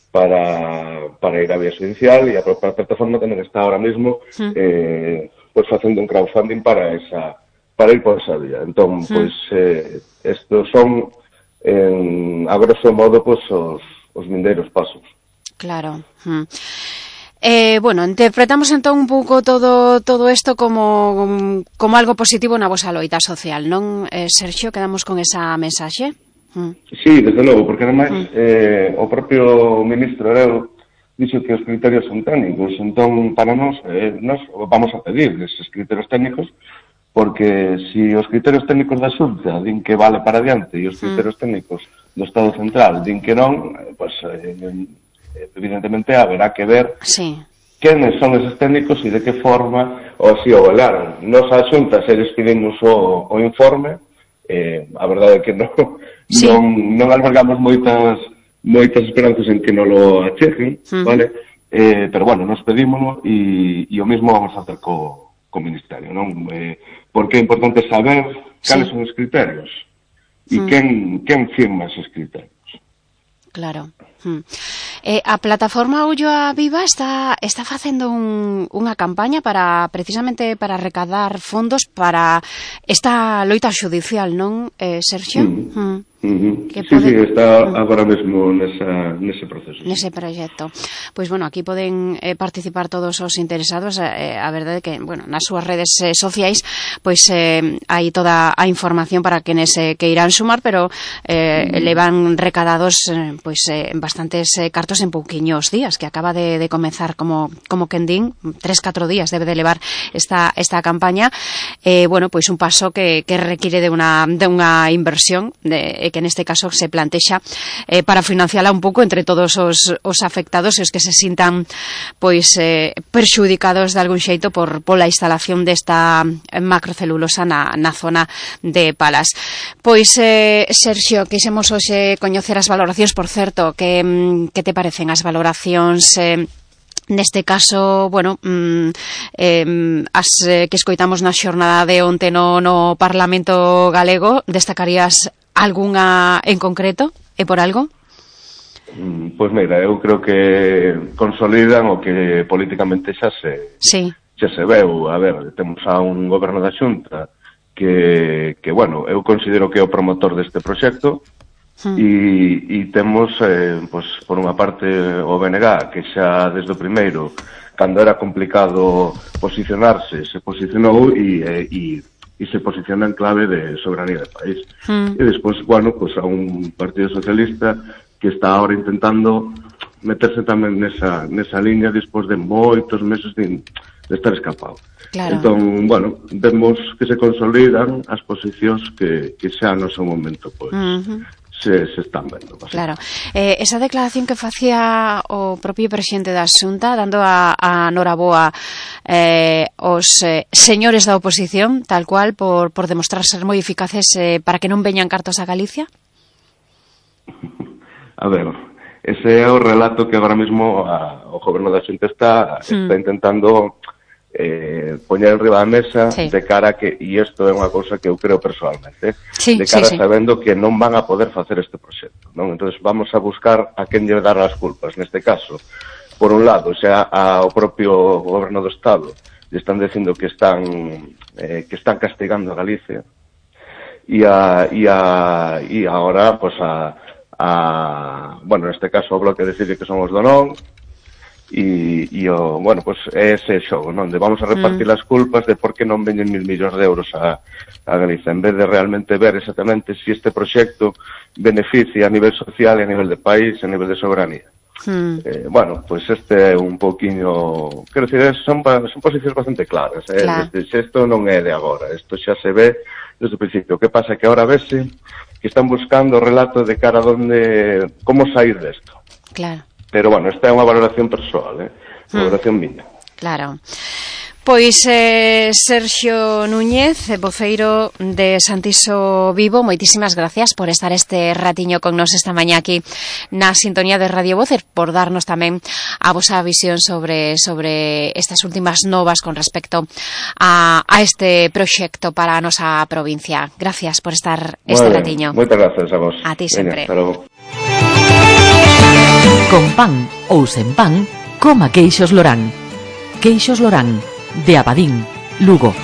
para, para ir á vía judicial e a propia plataforma tamén está ahora mismo sí. eh, pois facendo un crowdfunding para esa para ir por esa vía. Entón, sí. pois eh, estos son en, a grosso modo pois, os, os vindeiros pasos. Claro. Mm. Eh, bueno, interpretamos entón un pouco todo todo isto como como algo positivo na vosa loita social, non, eh, Sergio? Quedamos con esa mensaxe? Mm. Sí, desde logo, porque ademais mm. eh, o propio ministro Hereu dixo que os criterios son técnicos, entón para nós, eh, nós vamos a pedir eses criterios técnicos, porque si os criterios técnicos da Xunta din que vale para adiante e os criterios mm. técnicos do Estado Central din que non, pois pues, eh, evidentemente haberá que ver sí. quenes son esos técnicos e de que forma ou si o velaron. Nos a Xunta se les pedimos o, o informe, eh, a verdade é que non, sí. non, non albergamos moitas moitas esperanzas en que non lo acheguen, uh -huh. vale? Eh, pero bueno, nos pedímoslo e, e o mesmo vamos a hacer co, co Ministerio, non? Eh, porque é importante saber cales sí. son os criterios e uh -huh. quen, quen firma esos criterios. Claro. Hmm. Eh, a plataforma Ulloa Viva está está facendo un, unha campaña para precisamente para recadar fondos para esta loita xudicial, non, eh, Sergio? Mm. Mm. Uh-huh. Sí, pode... sí, está agora mesmo nesa, nese proceso. Nese proxecto. Pois, bueno, aquí poden eh, participar todos os interesados. Eh, a verdade é que, bueno, nas súas redes eh, sociais, pois eh, hai toda a información para quenes eh, que irán sumar, pero eh, uh-huh. levan recadados eh, pois eh, bastantes eh, cartos en pouquiños días, que acaba de, de comenzar como como quen din, tres, catro días debe de levar esta esta campaña. Eh, bueno, pois un paso que, que requiere de unha de unha inversión de que neste caso se plantexa eh, para financiala un pouco entre todos os, os afectados e os que se sintan pois eh, perxudicados de algún xeito por pola instalación desta macrocelulosa na, na zona de Palas. Pois, eh, Sergio, quixemos hoxe coñecer as valoracións, por certo, que, que te parecen as valoracións eh, neste caso, bueno, mm, eh, as eh, que escoitamos na xornada de onte no, no Parlamento Galego, destacarías algunha en concreto e por algo? Pois mira, eu creo que consolidan o que políticamente xa se sí. xa se veu. A ver, temos a un goberno da Xunta que, que bueno, eu considero que é o promotor deste proxecto, Mm. E, e temos, eh, pues, por unha parte, o B N G, que xa desde o primeiro, cando era complicado posicionarse, se posicionou e, e, e se posiciona en clave de soberanía do país. Mm. E despois, bueno, pues, a un Partido Socialista que está ahora intentando meterse tamén nesa, nesa línea despois de moitos meses de, de estar escapado. Claro. Entón, bueno, vemos que se consolidan as posicións que, que xa no seu momento, pois, uh-huh. se, se están vendo. Claro. Eh, esa declaración que facía o propio presidente da Xunta, dando a, a noraboa eh, os eh, señores da oposición, tal cual, por, por demostrar ser moi eficaces eh, para que non veñan cartos a Galicia? A ver, ese é o relato que agora mesmo a, o goberno da Xunta está, mm. está intentando eh, poñer enriba da mesa, sí. de cara a que, e isto é unha cousa que eu creo personalmente, sí, de cara sí, sí. sabendo que non van a poder facer este proxecto, non? Entonces vamos a buscar a quen lle dar as culpas, neste caso, por un lado, o sea, ao propio goberno do Estado, lle están dicindo que están eh, que están castigando a Galicia, e a, e a, e agora, pues, a a, bueno, neste caso o Bloque decide que son os do non e, e o, bueno, pues é ese xogo, non? De vamos a repartir mm. as culpas de por que non veñen mil millóns de euros a, a Galicia, en vez de realmente ver exactamente si este proxecto beneficia a nivel social e a nivel de país, a nivel de soberanía. Mm. Eh, bueno, pues este é un pouquiño, quero dicir, son, son posicións bastante claras, eh? Claro. Desde, isto non é de agora, isto xa se ve desde o principio. Que pasa que ahora vese que están buscando o relato de cara a donde, como sair desto. Claro. Pero, bueno, esta é unha valoración persoal, eh? Unha valoración mm. miña. Claro. Pois eh, Sergio Núñez, voceiro de Santiso Vivo, moitísimas gracias por estar este ratiño con nos esta mañá aquí na sintonía de Radio Voz, por darnos tamén a vosa visión sobre sobre estas últimas novas con respecto a, a este proxecto para a nosa provincia. Gracias por estar este bueno, ratiño. Moitas gracias a vos. A ti sempre. Veña, con pan ou sen pan, coma queixos Lorán. Queixos Lorán, de Abadín, Lugo.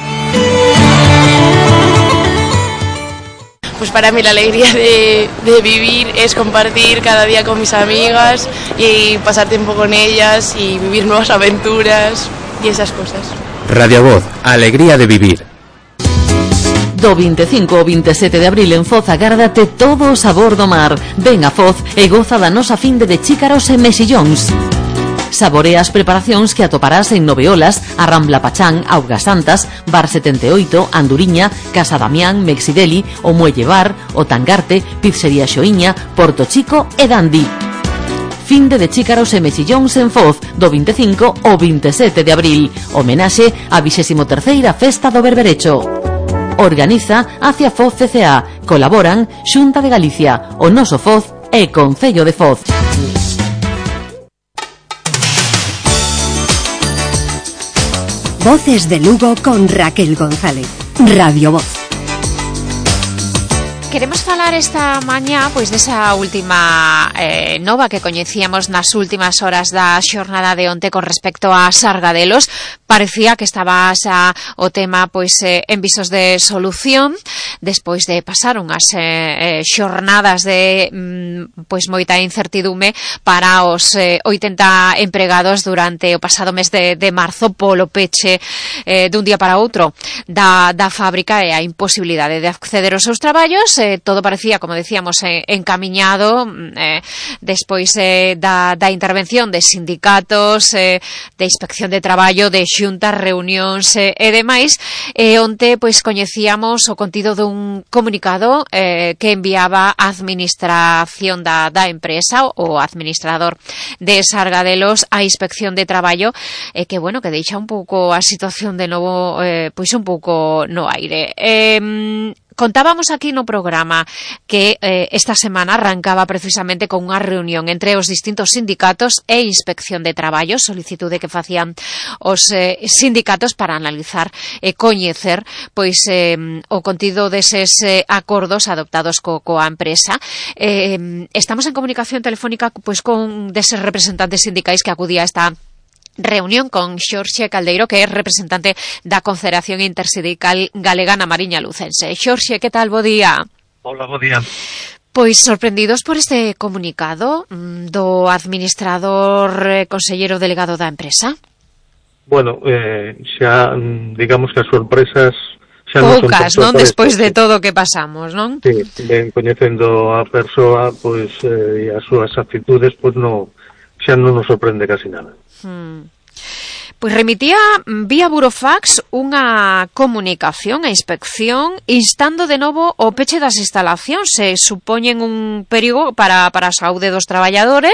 Pues para mí la alegría de, de vivir es compartir cada día con mis amigas y pasar tiempo con ellas y vivir nuevas aventuras y esas cosas. Radio Voz, alegría de vivir. Do veinticinco ao veintisiete de abril en Foz agárdate todo o sabor do mar. Ven a Foz e goza da nosa finde de chícaros e mexillóns. Saborea as preparacións que atoparás en Noveolas, a Rambla Pachán, Augas Santas, Bar setenta e oito, Anduriña, Casa Damián, Mexideli, o Muelle Bar, o Tangarte, Pizzería Xoiña, Porto Chico e Dandi. Finde de chícaros e mexillóns en Foz, do veinticinco ao veintisiete de abril. Homenaxe á vigésima terceira Festa do Berberecho. Organiza Hacia Foz C C A. Colaboran Xunta de Galicia, o noso Foz e Concello de Foz. Voces de Lugo con Raquel González. Radio Voz. Queremos falar esta mañá pois desa última eh, nova que coñecíamos nas últimas horas da xornada de onte con respecto a Sargadelos. Parecía que estaba xa o tema pois eh, en visos de solución despois de pasar unhas eh, xornadas de mm, pois moita incertidume para os eh, oitenta empregados durante o pasado mes de, de marzo polo peche eh, dun día para outro da, da fábrica e a imposibilidade de acceder aos seus traballos. Eh, todo parecía, como decíamos, eh, encamiñado eh, despois eh, da, da intervención de sindicatos, eh, de inspección de traballo, de xuntas, reunións eh, e demais. E onte, pois, coñecíamos o contido dun comunicado eh, que enviaba a administración da, da empresa, o administrador de Sargadelos, a inspección de traballo, e eh, que, bueno, que deixa un pouco a situación de novo, eh, pois, un pouco no aire. Eh, Contábamos aquí no programa que eh, esta semana arrancaba precisamente con unha reunión entre os distintos sindicatos e Inspección de Traballo, solicitude que facían os eh, sindicatos para analizar e coñecer pois eh, o contido deses eh, acordos adoptados co, coa empresa. Eh, estamos en comunicación telefónica pois con deses representantes sindicais que acudía a esta reunión con Xorxe Caldeiro, que é representante da Confederación Intersindical Galega na Mariña Lucense. Xorxe, que tal? Bo día. Hola, bo día. Pois sorprendidos por este comunicado do administrador eh, conselleiro delegado da empresa. Bueno, eh, xa digamos que as sorpresas xa poucas, non? non Despois de todo o que pasamos, non? Sí, ben coñecendo a persoa, pois eh, e as súas actitudes, pois no, xa non nos sorprende casi nada. Hmm. Pois remitía vía burofax unha comunicación a inspección instando de novo o peche das instalacións. Se supoñen un perigo para, para a saúde dos traballadores.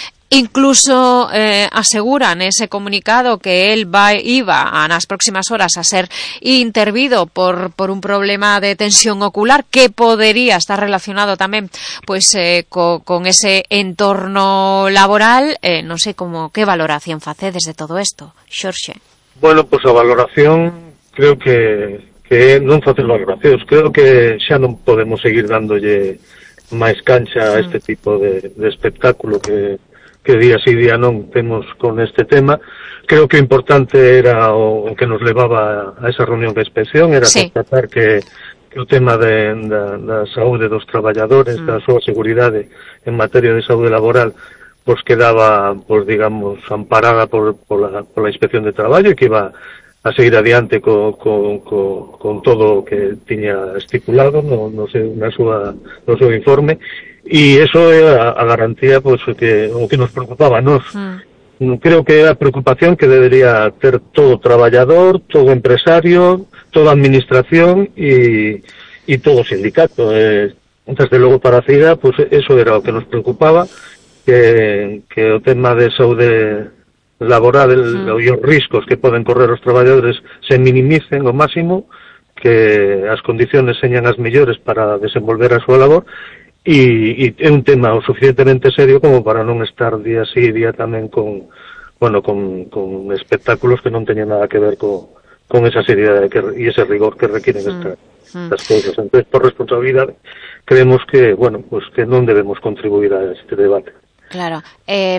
Incluso eh, aseguran ese comunicado que él va, iba a, nas próximas horas a ser intervido por, por un problema de tensión ocular que podería estar relacionado tamén pues, eh, co, con ese entorno laboral. Eh, non sei como, que valoración facedes de todo isto, Xorxe? Bueno, pues a valoración creo que, que non facer valoracións. Creo que xa non podemos seguir dándolle máis cancha a este tipo de, de espectáculo que que día sí día non temos con este tema. Creo que o importante era o, o que nos levaba a esa reunión de inspección, era sí. constatar que, que o tema de, da, da saúde dos traballadores, mm. da súa seguridade en materia de saúde laboral, pois quedaba, pois digamos, amparada por, por, la, por la inspección de traballo e que iba a seguir adiante co, co, co, con todo o que tiña estipulado no, no, seu, na súa, no seu informe. E iso é a, a garantía pois, que, o que nos preocupaba a nos. Mm. Creo que é a preocupación que debería ter todo traballador, todo empresario, toda administración e, e todo sindicato. Eh, desde logo para a C I G A, pois, eso era o que nos preocupaba, que, que o tema de saúde laboral mm. e os riscos que poden correr os traballadores se minimicen ao máximo, que as condiciones señan as mellores para desenvolver a súa labor. E, e é un tema o suficientemente serio como para non estar día sí día tamén con, bueno, con, con espectáculos que non teñen nada que ver co, con esa seriedade que, e ese rigor que requieren estas, mm. estas cousas. Entonces, por responsabilidade, creemos que, bueno, pues que non debemos contribuir a este debate. Claro. Eh,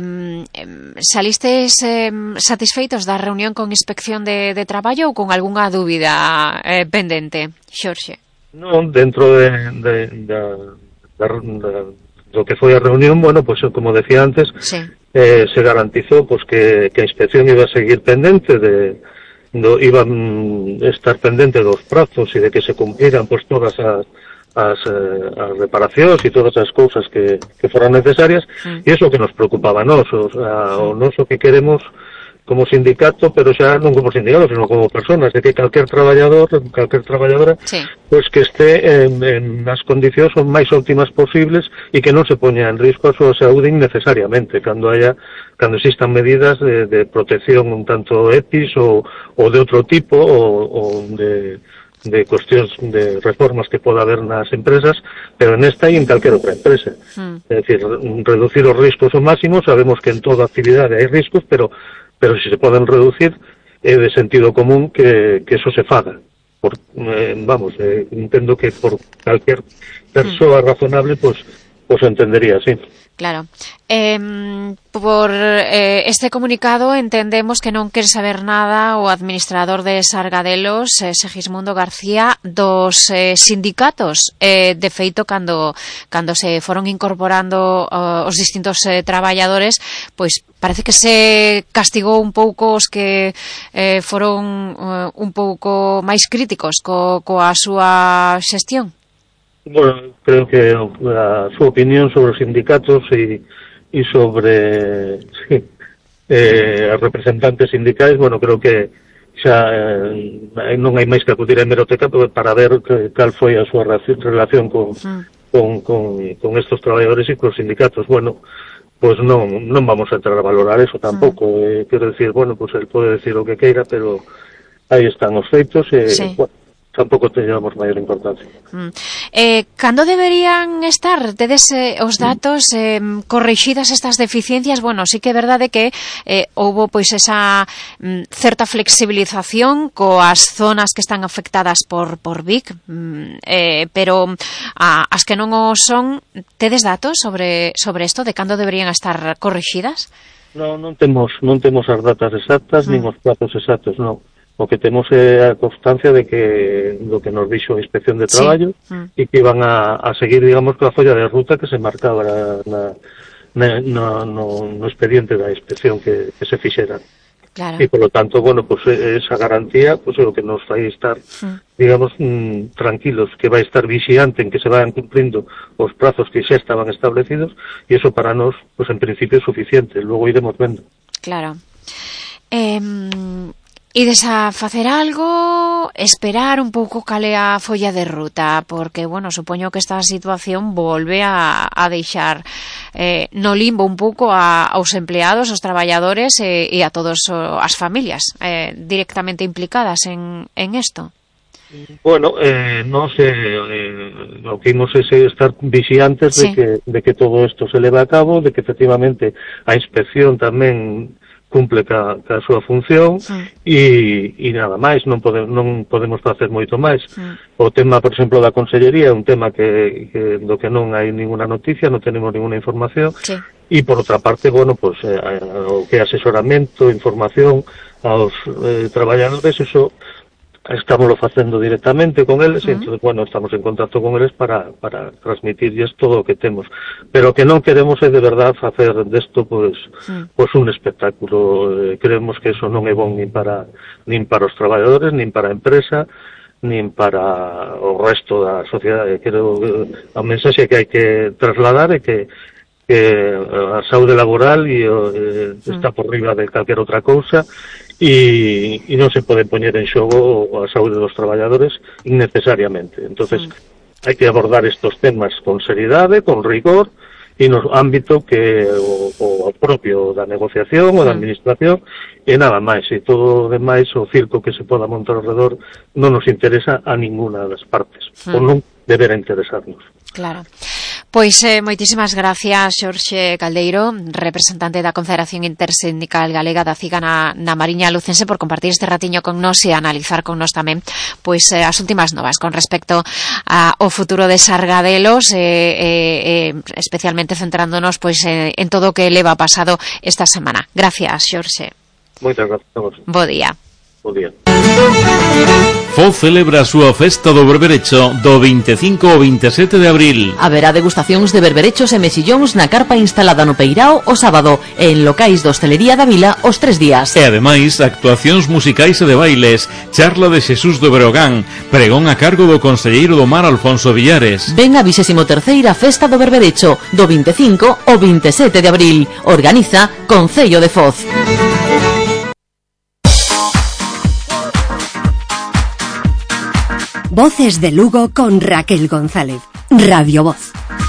salistes eh, satisfeitos da reunión con inspección de, de traballo ou con algunha dúbida eh, pendente, Xorxe? Non, dentro de, de, de Da, da, do que foi a reunión, bueno, pues como decía antes, sí. eh, se garantizou pues, que, que a inspección iba a seguir pendente de, do, iba a mm, estar pendente dos prazos e de que se cumpliran pues, todas as, as, eh, as reparacións e todas as cousas que, que foran necesarias, mm. e iso que nos preocupaba a nos, o, sea, o noso que queremos como sindicato, pero xa non como sindicato, sino como personas, de que calquer traballador, calquer traballadora, sí. pues que este en, en as condicións son máis óptimas posibles e que non se poña en risco a súa saúde innecesariamente, cando haya, cando existan medidas de, de protección un tanto E P I S ou, ou de outro tipo, ou, ou de, de cuestións de reformas que poda haber nas empresas, pero en esta e en calquer outra empresa. Mm. É dicir, reducir os riscos ao máximo, sabemos que en toda actividade hai riscos, pero pero si se poden reducir, é de sentido común que, que eso se faga. Por, eh, vamos, eh, entendo que por calquer persoa mm. razonable, pues, pues entendería, sí. Claro. Eh, por eh, este comunicado entendemos que non quere saber nada o administrador de Sargadelos, eh, Segismundo García, dos eh, sindicatos. Eh, de feito, cando, cando se foron incorporando uh, os distintos eh, traballadores, pois parece que se castigou un pouco os que eh, foron uh, un pouco máis críticos co, coa súa xestión. Bueno, creo que a súa opinión sobre os sindicatos e, e sobre sí, eh, os representantes sindicais, bueno, creo que xa eh, non hai máis que acudir a hemeroteca para ver que, cal foi a súa relación con, mm. con, con, con estos traballadores e con os sindicatos. Bueno, pues non, non vamos a entrar a valorar eso tampouco. Mm. Eh, quero decir, bueno, pues él pode decir o que queira, pero aí están os feitos e, sí. bueno, tampouco teñamos maior importancia. Mm. Eh, cando deberían estar, tedes eh, os datos eh, corrixidas estas deficiencias? Bueno, sí que é verdade que eh, houbo pois esa mm, certa flexibilización coas zonas que están afectadas por, por Vic, mm, eh, pero a, as que non o son, tedes datos sobre sobre isto, de cando deberían estar corrixidas? Non, non temos, non temos as datas exactas, mm. nin os plazos exactos, non. o que temos é a constancia de que do que nos dixo a Inspección de Traballo sí. mm. e que iban a, a seguir, digamos, coa folla de ruta que se marcaba na, na, na, no, no expediente da inspección que, que se fixera. Claro. E, polo tanto, bueno, pues esa garantía pues, é o que nos fai estar, mm. digamos, mm, tranquilos, que vai estar vixiante en que se vayan cumprindo os prazos que xa estaban establecidos, e eso para nós, pues en principio é suficiente, logo iremos vendo. Claro. Eh, ides a facer algo, esperar un pouco cale a folla de ruta, porque, bueno, supoño que esta situación volve a, a deixar eh, no limbo un pouco a, aos empleados, aos traballadores e, e a todas as familias eh, directamente implicadas en, en esto. Bueno, eh, non sei, eh, o que imos é estar vixiantes sí. de, que, de que todo isto se leve a cabo, de que efectivamente a inspección tamén cumple ca, ca súa función e, e nada máis, non, pode, non podemos facer moito máis. Mm. O tema, por exemplo, da Consellería é un tema que, que do que non hai ninguna noticia, non tenemos ninguna información sí. e por outra parte, bueno, pues, eh, o que é asesoramento, información aos eh, traballadores, eso estámoslo facendo directamente con eles, uh -huh. Entonces, bueno, estamos en contacto con eles para, para transmitirlles todo o que temos. Pero o que non queremos é de verdad facer desto, pues, uh -huh. pues un espectáculo. Eh, creemos que eso non é bon nin para, nin para os traballadores, nin para a empresa, nin para o resto da sociedade. Quero, eh, a mensaxe que hai que trasladar é que que a saúde laboral e, eh, está por riba de calquer outra cousa e, e non se pode poñer en xogo a saúde dos traballadores innecesariamente. Entonces, mm. hai que abordar estos temas con seriedade, con rigor e no ámbito que o, o propio da negociación ou da administración e nada máis. E todo o demais, o circo que se poda montar alrededor non nos interesa a ninguna das partes, mm. ou non deberá interesarnos. Claro. Pois eh, moitísimas gracias, Xorxe Caldeiro, representante da Confederación Intersindical Galega da Ciga na, na Mariña Lucense, por compartir este ratiño con nós e analizar con nós tamén pois eh, as últimas novas con respecto ao futuro de Sargadelos, eh, eh, eh, especialmente centrándonos pois eh, en todo o que leva pasado esta semana. Gracias, Xorxe. Moitas gracias a vos. Bo día. Bo día. Foz celebra a súa festa do berberecho do vinte e cinco ao vinte e sete de abril. Haberá degustacións de berberechos e mexillóns na carpa instalada no Peirao o sábado e en locais de hostelería da vila os tres días. E ademais, actuacións musicais e de bailes, charla de Xesús do Breogán, pregón a cargo do conselleiro do Mar Alfonso Villares. Ven a vixésimo terceira festa do berberecho do vinte e cinco ao vinte e sete de abril. Organiza Concello de Foz. Voces de Lugo con Raquel González. Radio Voz.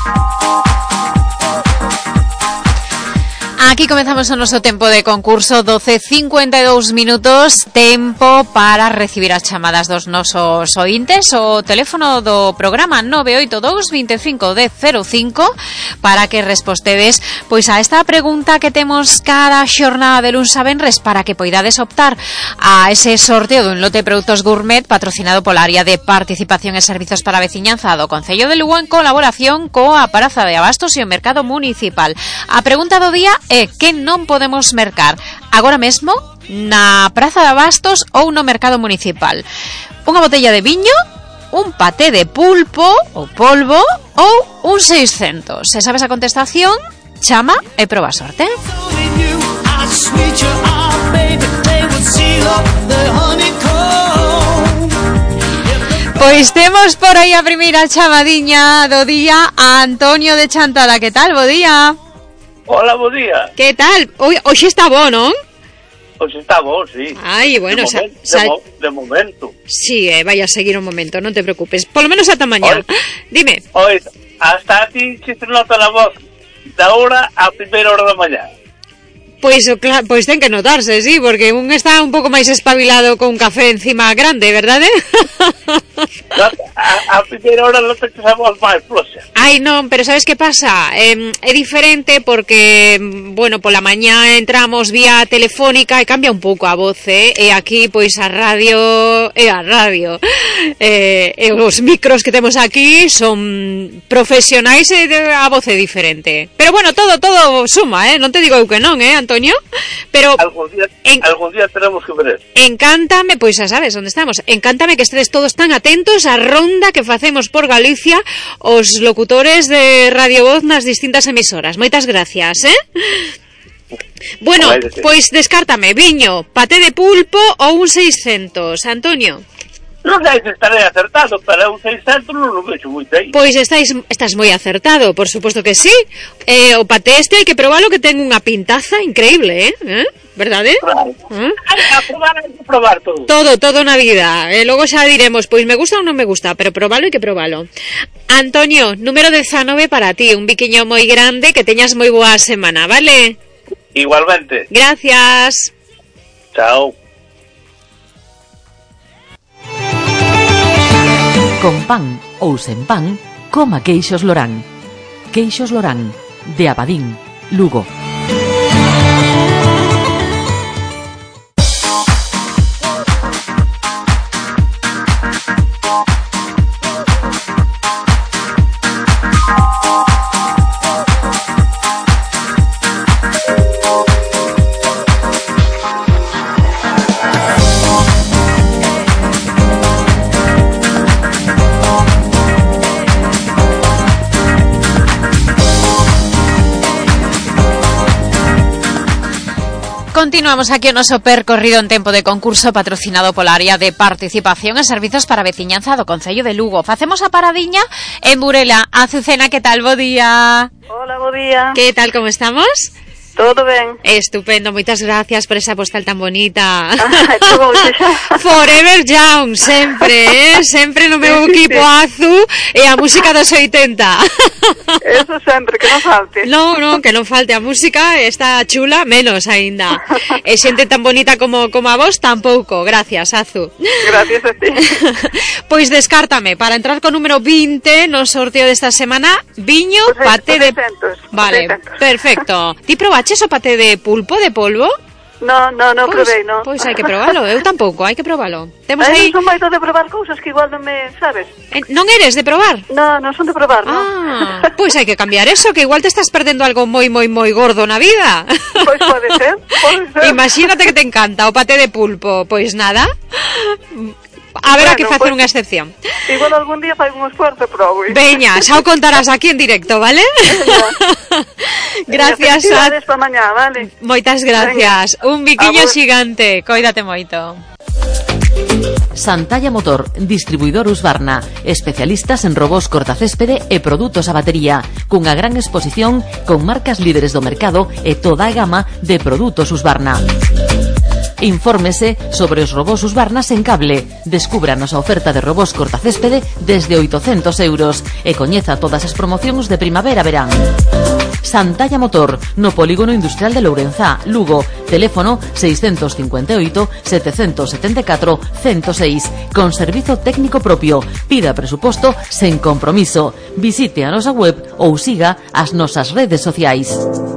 Aquí comenzamos o noso tempo de concurso, doce cincuenta e dous minutos, tempo para recibir as chamadas dos nosos ointes. O teléfono do programa nove oito dous, vinte e cinco, dez cero cinco para que respostedes pois a esta pregunta que temos cada xornada de luns a venres para que poidades optar a ese sorteo dun lote de produtos gourmet patrocinado pola área de participación e servizos para a veciñanza do Concello de Lugo en colaboración coa Praza de Abastos e o Mercado Municipal. A pregunta do día é que non podemos mercar agora mesmo na Praza de Abastos ou no Mercado Municipal. Unha botella de viño, un paté de pulpo ou polvo ou un seiscentos. Se sabes a contestación, chama e proba a sorte. Pois temos por aí a primeira chamadiña do día a Antonio de Chantada. Que tal? Bo día. Hola, bo día. Que tal? Hoxe está bo, non? Hoxe está bo, sí. Ai, bueno, de, sa, momento, sa... de, mo, de momento. Sí, eh, vai a seguir un momento, non te preocupes. Por lo menos ata mañá. Dime. Oye, hasta a ti se te nota la voz da hora a primeira hora da mañá. Pois, claro, pois ten que notarse, sí, porque un está un pouco máis espabilado con un café encima grande, verdade? No, a, a primeira hora non te que a voz máis floxa. Ai, non, pero sabes que pasa? Eh, é diferente porque, bueno, pola mañá entramos vía telefónica e cambia un pouco a voz, eh? E aquí, pois, a radio é a radio. Eh, e os micros que temos aquí son profesionais e a voz é diferente. Pero bueno, todo, todo suma, eh? Non te digo eu que non, eh, Antonio? Antonio? Pero algún día, en, algún día tenemos que ver. Encántame, pois xa sabes onde estamos. Encántame que estedes todos tan atentos á ronda que facemos por Galicia os locutores de Radio Voz nas distintas emisoras. Moitas gracias, eh? Bueno, pois descártame, viño, paté de pulpo ou un seiscentos, Antonio. Non sei se estarei acertado, pero un seiscentos non o vexo moito aí. Pois estáis, estás moi acertado, por suposto que sí. Eh, o paté este hai que probalo, que ten unha pintaza increíble, eh? eh? Verdade? Claro. ¿Eh? Hai que probar, hai que probar todo. Todo, todo na vida. E eh, logo xa diremos, pois me gusta ou non me gusta, pero probalo hai que probalo. Antonio, número dezanove para ti, un biquiño moi grande, que teñas moi boa semana, vale? Igualmente. Gracias. Chao. Con pan ou sen pan, coma queixos Lorán. Queixos Lorán, de Abadín, Lugo. Continuamos aquí o noso percorrido en tempo de concurso patrocinado pola área de participación e servizos para a veciñanza do Concello de Lugo. Facemos a paradiña en Burela. Azucena, que tal? Bo día. Hola, bo día. Que tal, como estamos? Todo ben. Estupendo, moitas gracias por esa postal tan bonita. Ah, Forever Young, sempre, eh? Sempre no meu sí, sí, equipo sí. Azu e a música dos oitenta. Eso sempre, que non falte. No, no, que non falte a música, está chula, menos aínda. E xente tan bonita como, como a vos, tampouco. Gracias, Azu. Gracias a ti. Pois descártame, para entrar con número vinte no sorteo desta semana, viño, pues paté de... seiscentos. Vale, seiscentos. Perfecto. Ti probaches o paté de pulpo, de polvo? No, no, no Pois, probei, no. Pois hai que probalo, eu tampouco, hai que probalo. Temos Ai, aí... non son moito de probar cousas que igual non me sabes. Eh, non eres de probar? No, non son de probar, no. Ah, pois hai que cambiar eso, que igual te estás perdendo algo moi, moi, moi gordo na vida. Pois pode ser, pode ser. Imagínate que te encanta o paté de pulpo. Pois nada, haberá bueno, que facer pues, unha excepción. Igual algún día fai un esforzo, probo. Veña, xa o contarás aquí en directo, vale? Gracias, Felicidades pa mañá, vale? Moitas gracias. Venga. Un biquiño xigante. Coídate moito. Santalla Motor, distribuidor Husqvarna, especialistas en robós cortacéspede e produtos a batería, cunha gran exposición con marcas líderes do mercado e toda a gama de produtos Husqvarna. Infórmese sobre os robós Husqvarna en cable. Descubra a nosa oferta de robós cortacéspede desde oitocentos euros e coñeza todas as promocións de primavera-verán. Santalla Motor, no Polígono Industrial de Lourenzá, Lugo. Teléfono seiscentos cincuenta e oito, setecentos setenta e catro, cento seis. Con servizo técnico propio. Pida presuposto sen compromiso. Visite a nosa web ou siga as nosas redes sociais.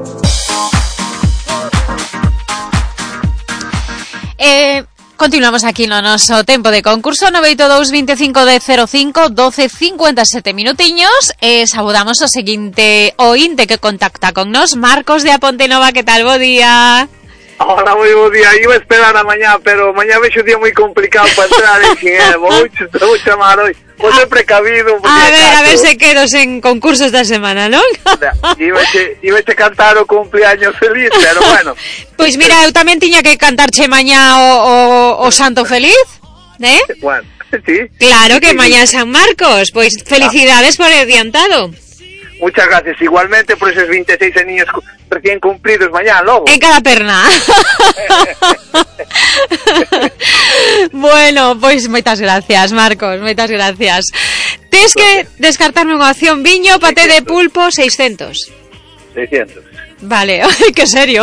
Eh, continuamos aquí no noso tempo de concurso nove oito dous, veinticinco, dez, cero cinco, doce, cincuenta e sete minutiños e saudamos o seguinte ointe que contacta con nos, Marcos de Aponte Nova. Que tal? Bo día. Hola, moi bo día. Iba a esperar a mañá, pero mañá vexo día moi complicado para entrar en xin, eh? Vou, vou chamar hoy. Vou ser precavido. A ver, a ver se quedo en concurso esta semana, non? Ibache, ibache cantar o cumpleaños feliz, pero bueno. Pois mira, eu tamén tiña que cantarche mañá o, o, o Santo Feliz, eh? Bueno, sí. Claro que sí, mañá sí. San Marcos, pois felicidades por adiantado. Muchas gracias, igualmente por esos veintiséis niños recién cumplidos mañá, logo. En cada perna. Bueno, pois moitas gracias, Marcos, moitas gracias. Tes que descartarme unha opción, viño, paté de pulpo, seiscentos. seiscentos. Vale, ay, que serio.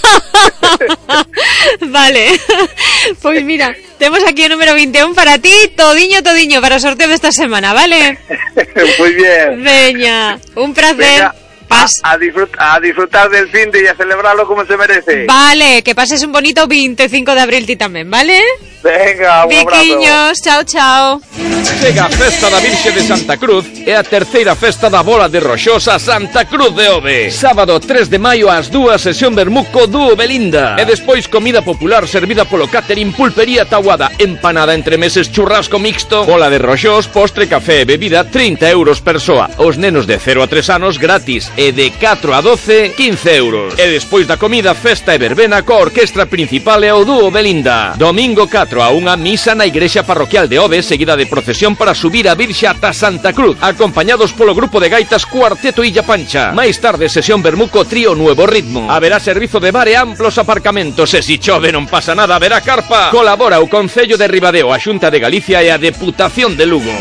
Vale. Pois mira, temos aquí o número veintiún para ti, todiño, todiño, para o sorteo desta semana, vale? Moi bien. Veña, un placer. Venga, a, a, disfrutar, a disfrutar del fin de y a celebrarlo como se merece. Vale, que pases un bonito veinticinco de abril ti tamén, vale? Venga, un Biquiños, chao, chao. Chega a Festa da Virxe de Santa Cruz e a terceira festa da Bola de Roxosa Santa Cruz de Ove. Sábado tres de maio ás dúas, sesión Bermuco Dúo Belinda. E despois comida popular servida polo catering, pulpería Tahuada, empanada entre meses, churrasco mixto, bola de roxós, postre, café e bebida, trinta euros persoa. Os nenos de cero a tres anos gratis e de catro a doce, quince euros. E despois da comida, festa e verbena coa orquestra principal e o Dúo Belinda. Domingo catro a unha, misa na igrexa parroquial de Ove, seguida de procesión para subir a Virxe ata Santa Cruz, acompañados polo grupo de gaitas Cuarteto Illa Pancha. Máis tarde, sesión Bermuco Trío Nuevo Ritmo. Haberá servizo de bar e amplos aparcamentos, e si chove non pasa nada, haberá carpa. Colabora o Concello de Ribadeo, a Xunta de Galicia e a Deputación de Lugo.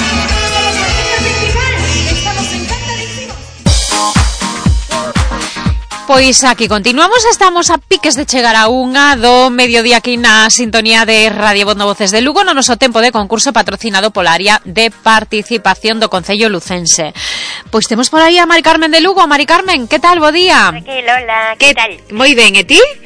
Pois aquí continuamos, estamos a piques de chegar a unha do mediodía aquí na sintonía de Radio Voz no Voces de Lugo no noso tempo de concurso patrocinado pola área de participación do Concello Lucense. Pois temos por aí a Mari Carmen de Lugo. Mari Carmen, que tal? Bo día. Que Lola, que tal? Moi ben, e ti?